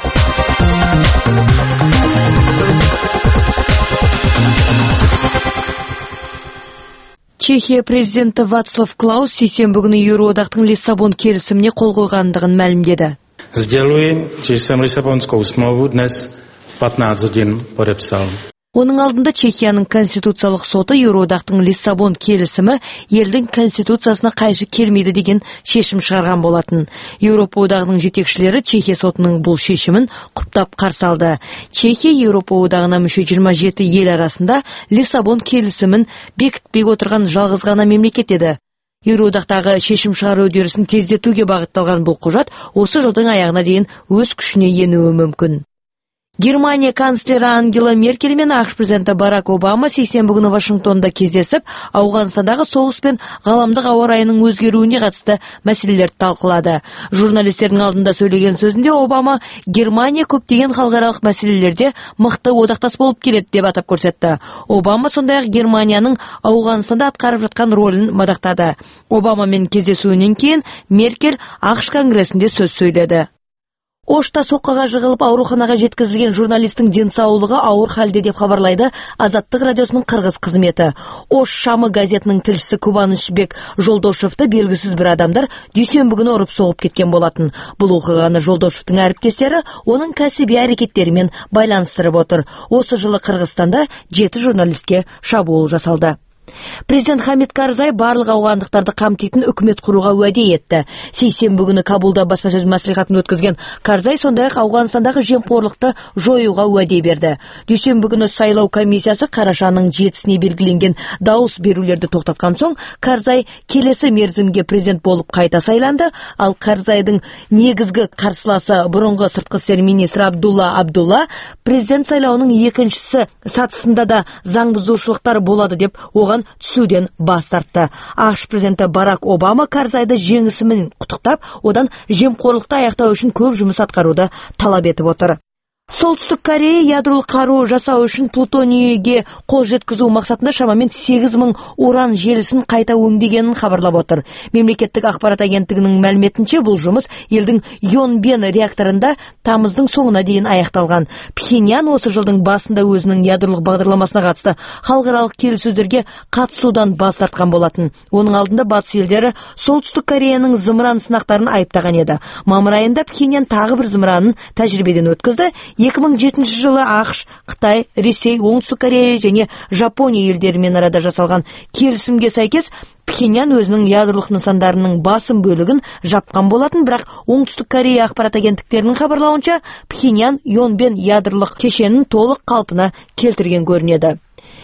Чехия президенті Вацлав Клаус сейсенбі күні Еуроодақтың Лиссабон келісіміне қол қойғандығын мәлімдеді. Sděluji, že jsem Lisabonskou smlouvu dnes v patnáct hodin podepsal. Оның алдында Чехияның конституциялық соты Еуроодақтың Лиссабон келісімі елдің конституциясына қайшы келмейді деген шешім шығарған болатын. Еуропа одағының жетекшілері Чехия сотының бұл шешімін құптап қарсы алды. Чехия Еуропа одағына мүше жиырма жеті ел арасында Лиссабон келісімін бекітпей отырған жалғыз ғана мемлекет еді. Еуроодақтағы шешім шығару үдерісін тездетуге бағытталған бұл құжат осы жылдың аяғына дейін өз күшіне енуі мүмкін. Германия канцлері Ангела Меркель мен ақш президенті Барак Обама сейсенбі күні Вашингтонда кездесіп, Ауғанстандағы соғыс пен ғаламдық ауа райының өзгеруіне қатысты мәселелерді талқылады. Журналистердің алдында сөйлеген сөзінде Обама Германия көптеген халықаралық мәселелерде мықты одақтас болып келеді деп атап көрсетті. Обама сондай-ақ Германияның Ауғанстанда атқарып жатқан рөлін мадақтады. Обамамен кездесуінен кейін Меркель ақш конгресінде сөз сөйледі. Ошта соққыға жығылып ауруханаға жеткізілген журналистің денсаулығы ауыр халде деп хабарлайды Азаттық радиосының қырғыз қызметі. Ош Шамы газетінің тілшісі Кубанышбек Жолдошевті белгісіз бір адамдар дүйсенбі күні ұрып соғып кеткен болатын. Бұл оқиғаны Жолдошевтың әріптестері оның кәсіби әрекеттерімен байланыстырып отыр. Осы жылы Қырғызстанда жеті журналистке шабуыл жасалды. Президент Хамид Карзай барлық ауғандықтарды қамтитын үкімет құруға уәде етті. Сейсенбі күні Кабулда баспасөз мәслихатын өткізген Карзай сондай-ақ Ауғанстандағы жемқорлықты жоюға уәде берді. Дүйсенбі күні сайлау комиссиясы қарашаның жетісіне белгіленген дауыс берулерді тоқтатқан соң, Карзай келесі мерзімге президент болып қайта сайланды, ал Карзайдың негізгі қарсыласы бұрынғы сыртқы істер министрі Абдулла Абдулла президент сайлауының екіншісі сатысында да заң бұзушылықтар болады деп оған түсуден бас тартты. ақш президенті Барак Обама Карзайды жеңісімен құттықтап, одан жемқорлықты аяқтау үшін көп жұмыс атқаруды талап етіп отыр. Солтүстік Корея ядролық қару жасау үшін плутонийге қол жеткізу мақсатында шамамен сегіз мың уран желісін қайта өңдегенін хабарлап отыр. Мемлекеттік ақпарат агенттігінің мәліметінше бұл жұмыс елдің Йонбен реакторында тамыздың соңына дейін аяқталған. Пхеньян осы жылдың басында өзінің ядролық бағдарламасына қатысты халықаралық келіссөздерге қатысудан бас тартқан болатын. Оның алдында батыс елдері Солтүстік Кореяның зымыран сынақтарын айыптаған еді. Мамыр айында Пхеньян тағы бір зымыранын тәжірибеден өткізді. екі мың жетінші жылы ақш, Қытай, Ресей, Оңтүстік Корея және Жапония елдерімен арада жасалған келісімге сәйкес Пхеньян өзінің ядролық нысандарының басым бөлігін жапқан болатын, бірақ Оңтүстік Корея ақпарат агенттіктерінің хабарлауынша Пхеньян Йонбен ядролық кешенін толық қалпына келтірген көрінеді.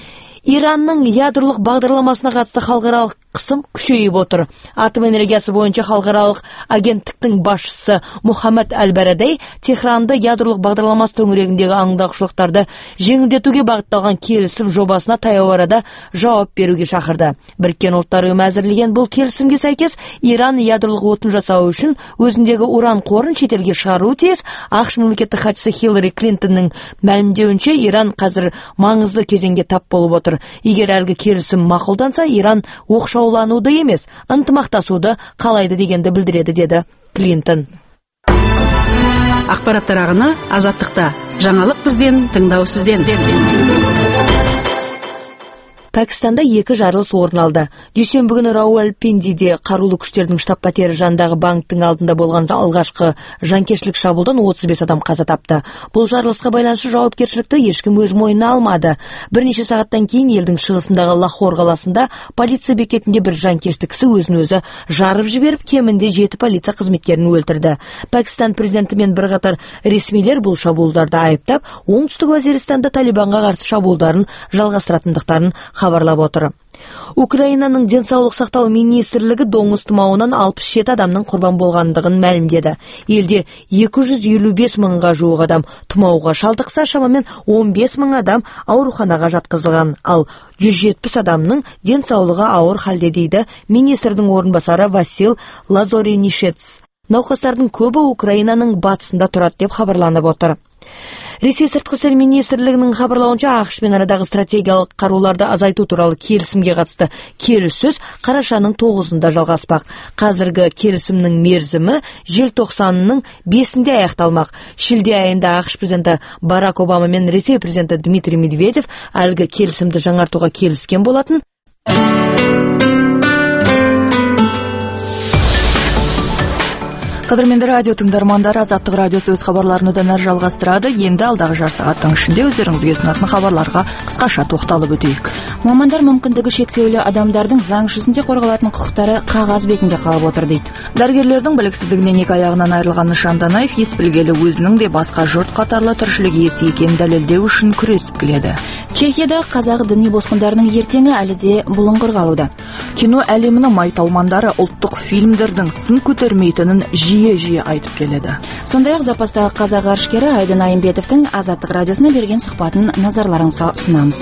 Иранның ядролық бағдарламасына қатысты халықаралық қысым күшейіп отыр. Атом энергиясы бойынша халықаралық агенттіктің басшысы Мухаммад Әл-Барадей Техранды ядролық бағдарламасы төңірегіндегі аңдақшылықтарды жеңілдетуге бағытталған келісім жобасына таяу арада жауап беруге шақырды. Біріккен ұлттар ұйымы әзірлеген бұл келісімге сәйкес Иран ядролық отын жасау үшін өзіндегі уран қорын шетелге шығаруы тиіс. ақш мемлекеттік хатшысы Хиллари Клинтонның мәлімдеуінше Иран қазір маңызды кезеңге тап болып отыр. Егер әлгі келісім мақұлданса, Иран оқшаулануды емес, ынтымақтасуды қалайды дегенді білдіреді, деді Клинтон. Ақпараттар ағыны Азаттықта. Жаңалық бізден, тыңдау сізден. Пәкістанда екі жарылыс орын алды. Дүйсенбі күні Рауалпиндиде қарулы күштердің штаб-пәтері жанындағы банктың алдында болған алғашқы жанкештілік шабуылдан отыз бес адам қаза тапты. Бұл жарылысқа байланысты жауапкершілікті ешкім өз мойнына алмады. Бірнеше сағаттан кейін елдің шығысындағы Лахор қаласында полиция бекетінде бір жанкешті кісі өзін өзі жарып жіберіп, кемінде жеті полиция қызметкерін өлтірді. Пәкістан президенті мен бірқатар ресмилер бұл шабуылдарды айыптап, оңтүстік Вазиристанда Талибанға қарсы шабуылдарын жалғастыратындықтарын хабарлап отыр. Украинаның денсаулық сақтау министрлігі доңыз тұмауынан алпыс жеті адамның құрбан болғандығын мәлімдеді. Елде екі жүз елу бес мыңға жуық адам тұмауға шалдықса, шамамен он бес мың адам ауруханаға жатқызылған, ал жүз жетпіс адамның денсаулығы ауыр халде дейді министрдің орынбасары Васил Лазоринишец. Науқастардың көбі Украинаның батысында тұрады деп хабарланып отыр. Ресей сыртқы істер министрлігінің хабарлауынша, ақш пен арадағы стратегиялық қаруларды азайту туралы келісімге қатысты келіссөз қарашаның тоғызында жалғаспақ. Қазіргі келісімнің мерзімі желтоқсанның бесінде аяқталмақ. Шілде айында ақш президенті Барак Обама мен Ресей президенті Дмитрий Медведев әлгі келісімді жаңартуға келіскен болатын. Қадірменді радио тыңдармандары, Азаттық радиосы өз хабарларын одан әрі жалғастырады. Енді алдағы жарты сағаттың ішінде өздеріңізге ұсынатын хабарларға қысқаша тоқталып өтейік. Мамандар мүмкіндігі шектеулі адамдардың заң жүзінде қорғалатын құқықтары қағаз бетінде қалып отыр дейді. Дәрігерлердің біліксіздігінен екі аяғынан айырылған Нышанданаев ес білгелі өзінің де басқа жұрт қатарлы тіршілік иесі екенін дәлелдеу үшін күресіп келеді. Чехияда қазақ діни босқындарының ертеңі әлі де бұлыңғыр қалуда. Кино әлемінің майталмандары ұлттық фильмдердің сын көтермейтінін жиі-жиі айтып келеді. Сондай-ақ запастағы қазақ ғарышкері Айдын Айымбетовтің Азаттық радиосына берген сұхбатын назарларыңызға ұсынамыз.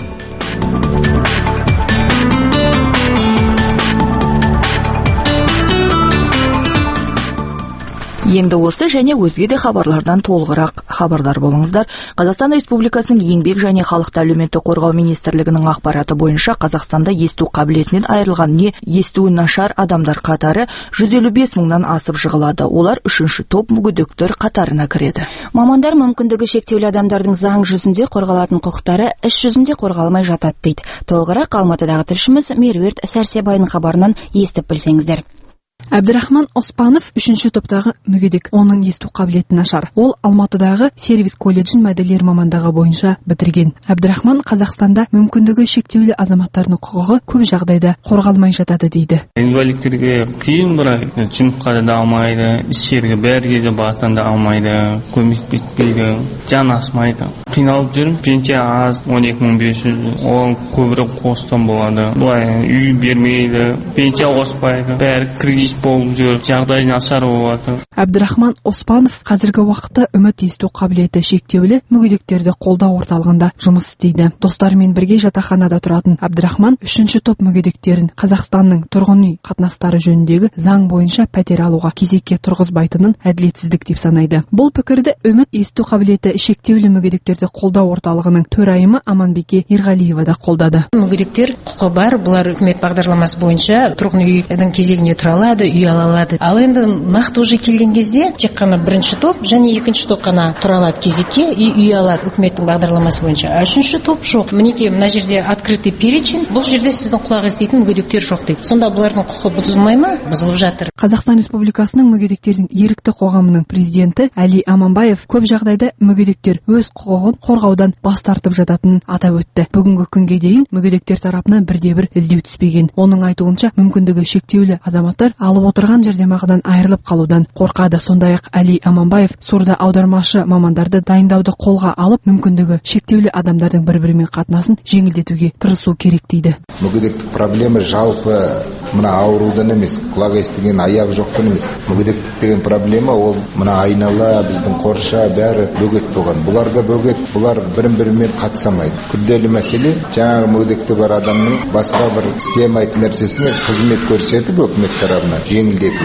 Енді осы және өзге де хабарлардан толығырақ хабардар болыңыздар. Қазақстан Республикасының еңбек және халықты әлеуметтік қорғау министрлігінің ақпараты бойынша Қазақстанда есту қабілетінен айырылған не естуі нашар адамдар қатары жүз елу бес мыңнан асып жығылады. Олар үшінші топ мүгедектер қатарына кіреді. Мамандар мүмкіндігі шектеулі адамдардың заң жүзінде қорғалатын құқықтары іс жүзінде қорғалмай жатады дейді. Толығырақ Алматыдағы тілшіміз Меруерт Сәрсебайдың хабарынан естіп білсеңіздер. Әбдірахман Оспанов үшінші топтағы мүгедек, оның есту қабілеті нашар. Ол Алматыдағы сервис колледжін мәдәлер мамандығы бойынша бітірген. Әбдірахман Қазақстанда мүмкіндігі шектеулі азаматтардың құқығы көп жағдайда қорғалмай жатады дейді. Инвалидтерге қиын бірақ, жұмысқа да алмайды, іс жерге бәрге де барсаң да алмайды, көмектеспейді, жан асмайды. Қиналып жүрмін, пенсия аз, он екі мың бес жүз, ол көбірек қостан болады. Бұлай үй бермейді, пенсия қоспайды, бәрі кредит болып жүр, жағдай нашар болады. Әбдірахман Оспанов қазіргі уақытта үміт есту қабілеті шектеулі мүгедектерді қолдау орталығында жұмыс істейді. Достарымен бірге жатақханада тұратын Әбдірахман үшінші топ мүгедектерін Қазақстанның тұрғын үй қатынастары жөніндегі заң бойынша пәтер алуға кезекке тұрғызбайтынын әділетсіздік деп санайды. Бұл пікірді үміт есту қабілеті шектеулі мүгедектерді қолдау орталығының төрайымы Аманбике Ерғалиева да қолдады. Мүгедектер құқы бар, бұлар үкімет бағдарламасы бойынша тұрғын үйдің кезегіне тұра алады, үй ала алады. Ал енді нақты уже келген кезде тек қана бірінші топ және екінші топ қана тұра алады кезекке, үй үй алады үкіметтің бағдарламасы бойынша. А үшінші топ жоқ. Мінекей мына жерде открытый перечень. Бұл жерде сіздің құлақ еститін мүгедектер жоқ дейді. Сонда бұлардың құқы бұзылмай ма? Бұзылып жатыр. Қазақстан Республикасының мүгедектердің ерікті қоғамының президенті Әли Аманбаев көп жағдайда мүгедектер өз құқығын қорғаудан бас тартып жататынын атап өтті. Бүгінгі күнге дейін мүгедектер тарапынан бірде-бір іздеу түспеген. Оның айтуынша мүмкіндігі шектеулі азаматтар алып отырған жәрдемақыдан айырылып қалудан қорқады. Сондай-ақ Әли Аманбаев сурда аудармашы мамандарды дайындауды қолға алып, мүмкіндігі шектеулі адамдардың бір-бірімен қатынасын жеңілдетуге тырысу керек дейді. Мүгедектік проблема жалпы мына аурудан емес, құлақ естіген аяқ жоқтан емес. Мүгедектік деген проблема ол мына айнала, біздің қорша бәрі бөгет болған. Бұларға бөгет, бұлар бірін-бірімен қатысамайды. Күрделі мәселе жаңағы мүгедектігі бар адамның басқа бір істей алмайтын нәрсесіне қызмет көрсетіп өкімет тарапынан жеңілдету керек.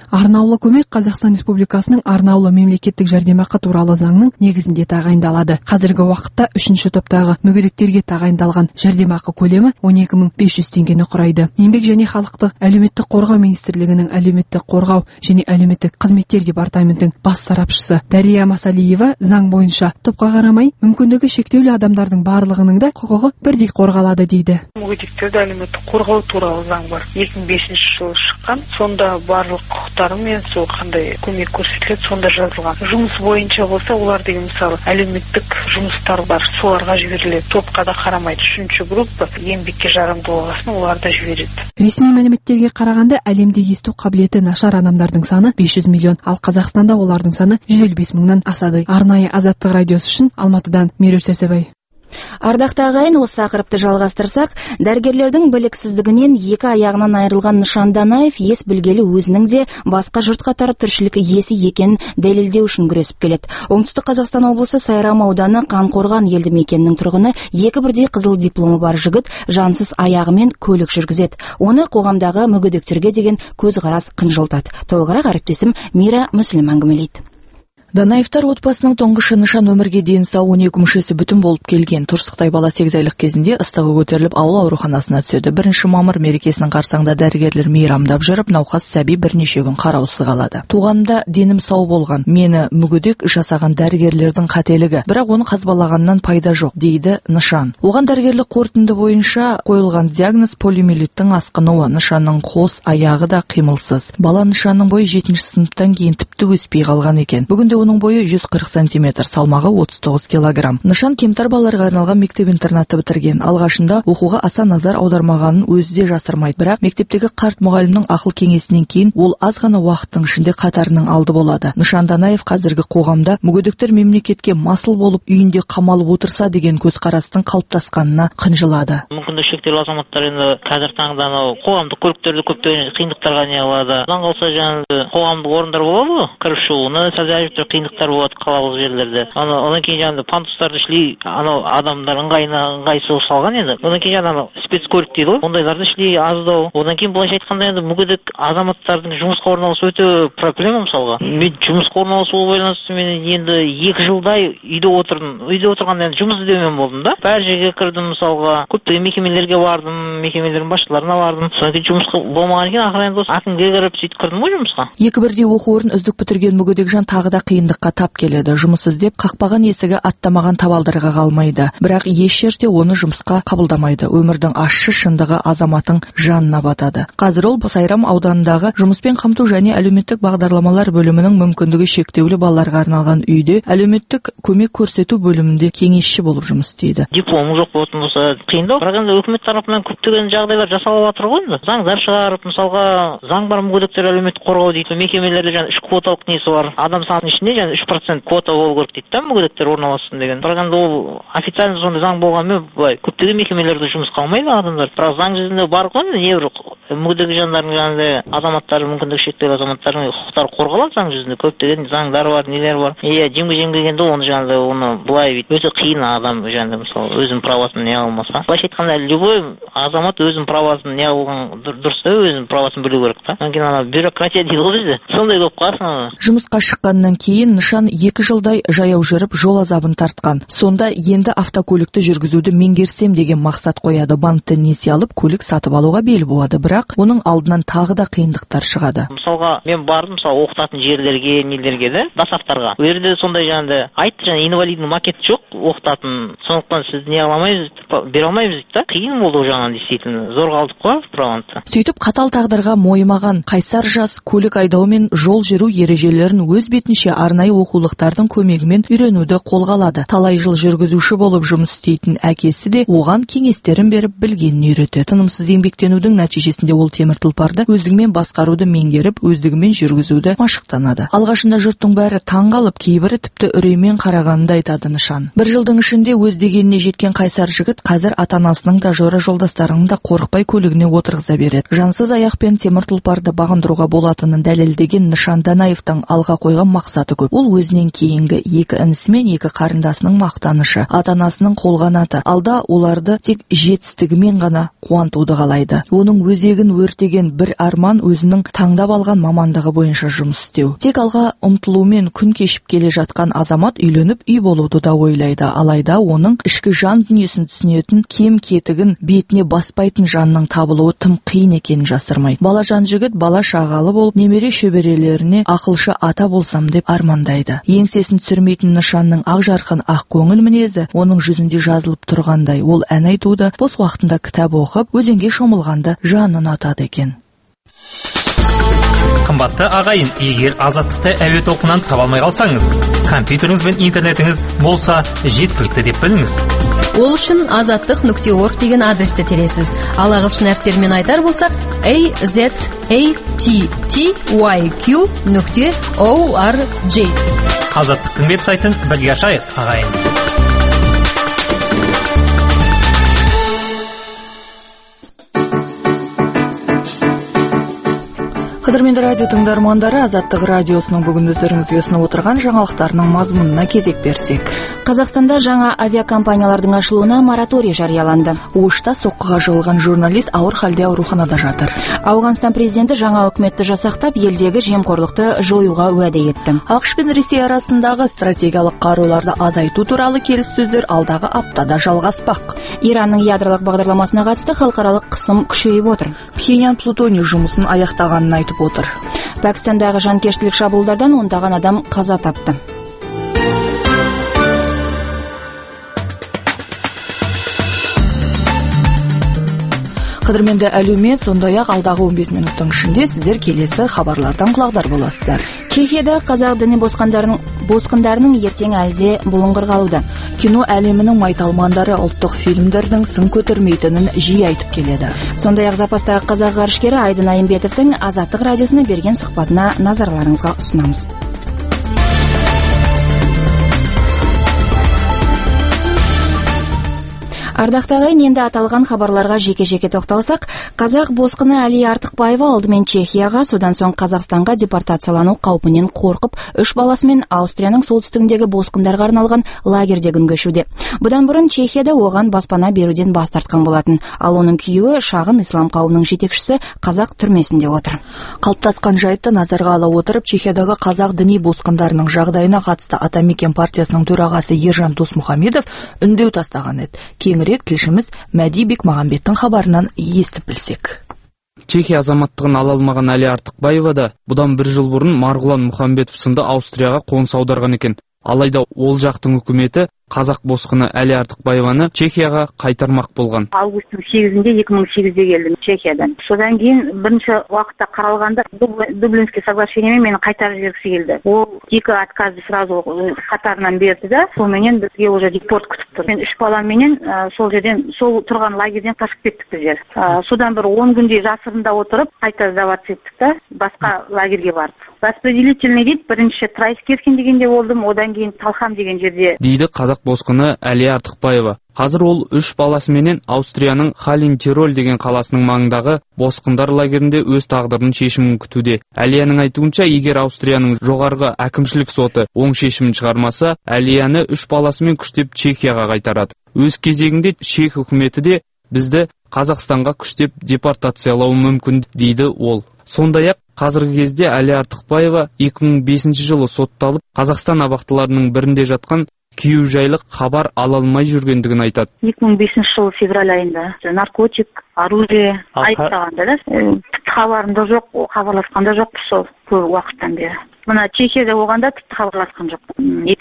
Арнаулы көмек Қазақстан Республикасының арнаулы мемлекеттік жәрдемақы туралы заңның негізінде тағайындалады. Қазіргі уақытта үшінші топтағы мүгедектерге тағайындалған жәрдемақы көлемі он екі мың бес жүз теңгені құрайды. Еңбек және халықты әлеуметтік қорғау министрлігінің әлеуметтік қорғау және әлеуметтік қызметтер департаментінің бас сарапшысы Дария Масалиева заң бойынша топқа қарамай мүмкіндігі шектеулі адамдардың барлығының да құқығы бірдей қорғалады дейді. Мүгедектерді әлеуметтік қорғау туралы заң бар. екі мың бесінші жылы шыққан. Сонда барлық құқықтары мен сол қандай көмек көрсетіледі сонда жазылған. Жұмыс бойынша болса олар деген мысалы әлеуметтік жұмыстар бар. Соларға жіберіледі. Топқа да қарамайды. Үшінші группа еңбекке жарамды болғасын олар да жібереді. Ресми мәліметтерге қарағанда әлемде есту қабілеті нашар адамдардың саны бес жүз миллион, ал Қазақстанда олардың саны жүз елу бес мыңнан асады. Арнайы Азаттық радиосы үшін Алматыдан Меруерт Сәрсебай. Ардақты ағайын, осы тақырыпты жалғастырсақ, дәрігерлердің біліксіздігінен екі аяғынан айырылған Нышан Данаев ес білгелі өзінің де басқа жұрт қатары тіршілік иесі екенін дәлелдеу үшін күресіп келеді. Оңтүстік Қазақстан облысы Сайрам ауданы Қанқорған елді мекенінің тұрғыны екі бірдей қызыл дипломы бар жігіт жансыз аяғымен көлік жүргізеді. Оны қоғамдағы мүгедектерге деген көзқарас қынжылтады. Толығырақ әріптесім Мира Мүслім әңгімелейді. Данаевтар отбасының тұңғышы Нышан өмірге дейін сау он екі мүшесі бүтін болып келген. Тұрсықтай бала сегіз айлық кезінде ыстығы көтеріліп ауыл ауруханасына түседі. Бірінші мамыр мерекесінің қарсаңда дәрігерлер мейрамдап жүріп, науқас сәби бірнеше күн қараусыз қалады. Туғанымда денім сау болған. Мені мүгедек жасаған дәрігерлердің қателігі. Бірақ оны қазбалағаннан пайда жоқ, дейді Нышан. Оған дәрігерлік қорытынды бойынша қойылған диагноз полиомиелиттің асқынуы. Нышанның қос аяғы да қимылсыз. Бала Нышанның бойы жетінші сыныптан кейін тіпті өспей қалған екен. Бүгінде оның бойы жүз қырық сантиметр, салмағы отыз тоғыз килограмм. Нышан кемтар балаларға арналған мектеп-интернатты бітірген. Алғашында оқуға аса назар аудармағанын өзі де жасырмайды. Бірақ мектептегі қарт мұғалімнің ақыл кеңесінен кейін ол аз ғана уақыттың ішінде қатарының алды болады. Нышан Данаев қазіргі қоғамда мүгедектер мемлекетке масыл болып үйінде қамалып отырса деген көзқарастың қалыптасқанына қынжылады. Мүмкіндігі шектеулі азаматтар енді қазір таңда қоғамдық көліктерді көптеген қиындықтарға не алады. Заң болса жаңағы қоғамдық орындар болады ғой, кіріп шығуына сәл қиындықтар болады қалалық жерлерде. Ана одан кейін жаңағы пандустарды шлей анау адамдар ыңғайына ыңғайсыз салған енді. Одан кейін жаңағы спецкөлік дейді ғой. Ондайларды шлей аздау. Одан кейін былайша айтқанда енді мүгедек азаматтардың жұмысқа орналасуы өте проблема мысалға. Мен жұмысқа орналасуға байланысты мен енді екі жылдай үйде отырдым. Үйде отырғанда енді жұмыс іздеумен болдым да. Бәр жерге кірдім мысалға. Көптеген мекемелерге бардым, мекемелердің басшыларына бардым. Содан кейін жұмысқа болмаған екен, ақыры енді әкімге кіріп сөйтіп кірдім ғой жұмысқа. Екі бірдей оқу орнын үздік бітірген мүгедек жан тағы да қиындыққа тап келеді. Жұмыс іздеп қақпаған есігі аттамаған табалдырға қалмайды. Бірақ еш жерде оны жұмысқа қабылдамайды. Өмірдің ащы шындығы азаматтың жанына батады. Қазір ол Сайрам ауданындағы жұмыспен қамту және әлеуметтік бағдарламалар бөлімінің мүмкіндігі шектеулі балаларға арналған үйде әлеуметтік көмек көрсету бөлімінде кеңесші болып жұмыс істейді. Дипломы жоқ болатын болса қиындау. Бірақ енді үкімет тарапынан көптеген жағдайлар жасалып жатыр ғой енді. Заңдар шығарып, мысалға заң бар мүгедектер әлеуметтік қорғау дейді. Мекемелерде жаңа үш квоталық несі бар. Адам санының ішінде жаңа үш процент квота болу керек дейді да, мүгедектер орналассын деген. Бірақ енді ол официально сондай заң болғанмен былай көптеген мекемелерде жұмысқа алмайды адамдар. Бірақ заң жүзінде бар ғой небір мүгедек жандардың жаңағыдай азаматтар, мүмкіндігі шектеулі азаматтардың құқықтары қорғалады заң жүзінде. Көптеген заңдар бар, нелер бар. Иә, жеңге жеңгегенде оны жаңағыдай оны былай өте қиын адам жаңағыдай мысалы өзінің правасын не алмаса. Былайша айтқанда любой азамат өзінің правасын не алған дұрыс та, өзінің правасын білу керек та. Одан кейін ана бюрократия дейді ғой бізде. Сондай көп қаласың. Жұмысқа шыққаннан кейін Нышан екі жылдай жаяу жүріп жол азабын тартқан. Сонда енді автокөлікті жүргізуді меңгерсем деген мақсат қояды. Банктен несие алып көлік сатып алуға бел буады. Бірақ оның алдынан тағы да қиындықтар шығады. Мысалға мен бардым мысалы оқытатын жерлерге, нелерге де, досавтарға. Ол жерде сондай жаңағыдай айтты, жаңа инвалидный макет жоқ оқытатын. Сондықтан сіз не аламайсыз, бере алмаймыз дейді да. Қиын болды жаңағы действительно. Зор қалдық қой правантта. Сөйтіп қатал тағдырға мойымаған қайсар жас көлік айдау мен жол жүру ережелерін өз бетінше арнайы оқулықтардың көмегімен үйренуді қолға алады. Талай жыл жүргізуші болып жұмыс істейтін әкесі де оған кеңестерін беріп білгенін үйретеді. Тынымсыз еңбектенудің нәтижесінде ол темір тұлпарды өздігімен басқаруды меңгеріп, өздігімен жүргізуді машықтанады. Алғашында жұрттың бәрі таң қалып, кейбірі тіпті үреймен қарағанын айтады Нышан. Бір жылдың ішінде өз дегеніне жеткен қайсар жігіт қазір ата-анасының да жора жолдастарының да қорықпай көлігіне отырғыза береді. Жансыз аяқпен темір тұлпарды бағындыруға болатынын дәлелдеген Нышанданаевтың алға қойған мақсаты көп. Ол өзінен кейінгі екі інісі мен екі қарындасының мақтанышы, ата-анасының қолғанаты. Алда оларды тек жетістігімен ғана қуантуды қалайды. Оның өзегін өртеген бір арман өзінің таңдап алған мамандығы бойынша жұмыс істеу. Тек алға ұмтылумен күн кешіп келе жатқан азамат үйленіп үй болуды да ойлайды. Алайда оның ішкі жан дүниесін түсінетін кем-кетігін бетіне баспайтын жанның табылуы тым қиын екенін жасырмайды. Бала жан жігіт бала шағалы болып, немере шөберелеріне ақылшы ата болсам деп армандайды. Еңсесін түсірмейтін Нышанның ақ жарқын ақ көңіл мінезі оның жүзінде жазылып тұрғандай. Ол ән айтуды, бос уақытында кітап оқып, өзенге шомылғанды жаны ұнатады екен. Қымбатты ағайын, егер азаттықты әуе толқынынан таба алмай қалсаңыз, компьютеріңіз бен интернетіңіз болса жеткілікті деп біліңіз. Ол үшін азаттық нүкте орг деген адресті тересіз. Ал ағылшын әріптерімен айтар болсақ, a z a t t y q нүкте org. Азаттықтың веб-сайтын бірге ашайық, ағайын. Қадірменді радио тыңдармандары, Азаттық радиосының бүгін өздеріңізге ұсынып отырған жаңалықтарының мазмұнына кезек берсек. Қазақстанда жаңа авиакомпаниялардың ашылуына мораторий жарияланды. Ошта соққыға жығылған журналист ауыр халде ауруханада жатыр. Ауғанстан президенті жаңа үкіметті жасақтап, елдегі жемқорлықты жоюға уәде етті. ақш пен Ресей арасындағы стратегиялық қаруларды азайту туралы келіссөздер алдағы аптада жалғаспақ. Иранның ядролық бағдарламасына қатысты халықаралық қысым күшейіп отыр. Пхеньян плутоний жұмысын аяқтағанын айтып отыр. Пәкістандағы жанкештілік шабуылдардан ондаған адам қаза тапты. Қадірменді әлеумет, сондай-ақ алдағы он бес минуттың ішінде сіздер келесі хабарлардан құлағдар боласыздар. Чехияда қазақ діни босқындарының босқындарының ертең әлде бұлыңғыр қалуда. Кино әлемінің майталмандары ұлттық фильмдердің сын көтермейтінін жиі айтып келеді. Сондай-ақ запастағы қазақ ғарышкері Айдын Айымбетовтің Азаттық радиосына берген сұхбатына назарларыңызға ұсынамыз. Ардақты ағайын, енді аталған хабарларға жеке-жеке тоқталсақ, қазақ босқыны Әлия Артықбаева алдымен Чехияға, содан соң Қазақстанға депортациялану қаупінен қорқып, үш баласымен Аустрияның солтүстігіндегі босқындарға арналған лагерде күн кешуде. Бұдан бұрын Чехияда оған баспана беруден бас тартқан болатын, ал оның күйеуі шағын ислам қауымының жетекшісі қазақ түрмесінде отыр. Қалыптасқан жайтты назарға ала отырып, Чехиядағы қазақ діни босқындарының жағдайына қатысты Атамекен партиясының төрағасы Ержан Досмұхамедов үндеу тастаған еді. Кеңірек тілшіміз Мәди Бекмағамбеттің хабарынан естіп білсек. Чехия азаматтығын ала алмаған Әлия Артықбаева да бұдан бір жыл бұрын Марғұлан Мұхамбетов сынды Аустрияға қоныс аударған екен. Алайда ол жақтың үкіметі қазақ босқыны Әлия Артықбаеваны Чехияға қайтармақ болған. Августтың сегізінде екі мың сегізде келдім Чехиядан. Содан кейін бірінші уақытта қаралғанда Дублинский соглашениемен мені қайтарып жібергісі келді. Ол екі отказды сразу қатарынан берді да, соныменен бізге уже депорт күтіп тұр. Мен үш баламменен сол жерден, сол тұрған лагерден қашып кеттік біздер. Содан бір он күндей жасырында отырып, қайта сдаваться еттік та, басқа лагерге бардық. Распределительный дейді, бірінші Трайскеркен дегенде болдым, одан кейін Талхам деген жерде. Дейді қазақ босқыны Әлия Артықбаева. Қазір ол үш баласыменен Аустрияның Халин-Тироль деген қаласының маңындағы босқындар лагерінде өз тағдырының шешімін күтуде. Әлияның айтуынша, егер Аустрияның жоғарғы әкімшілік соты оң шешімін шығармаса, Әлияны үш баласымен күштеп Чехияға қайтарады. Өз кезегінде Чех үкіметі де бізді Қазақстанға күштеп депортациялауы мүмкін дейді ол. Сондай-ақ қазіргі кезде Әлия Артықбаева екі мың бесінші жылы сотталып, Қазақстан абақтыларының бірінде жатқан күйеу жайлы хабар ала алмай жүргендігін айтады. екі мың бесінші жылы февраль айында наркотик, оружие айыптағанда да, тіпті хабарында жоқ, хабарласқанда жоқ сол көп уақыттан бері. Мына Чехияда болғанда тіпті хабарласқан жоқ.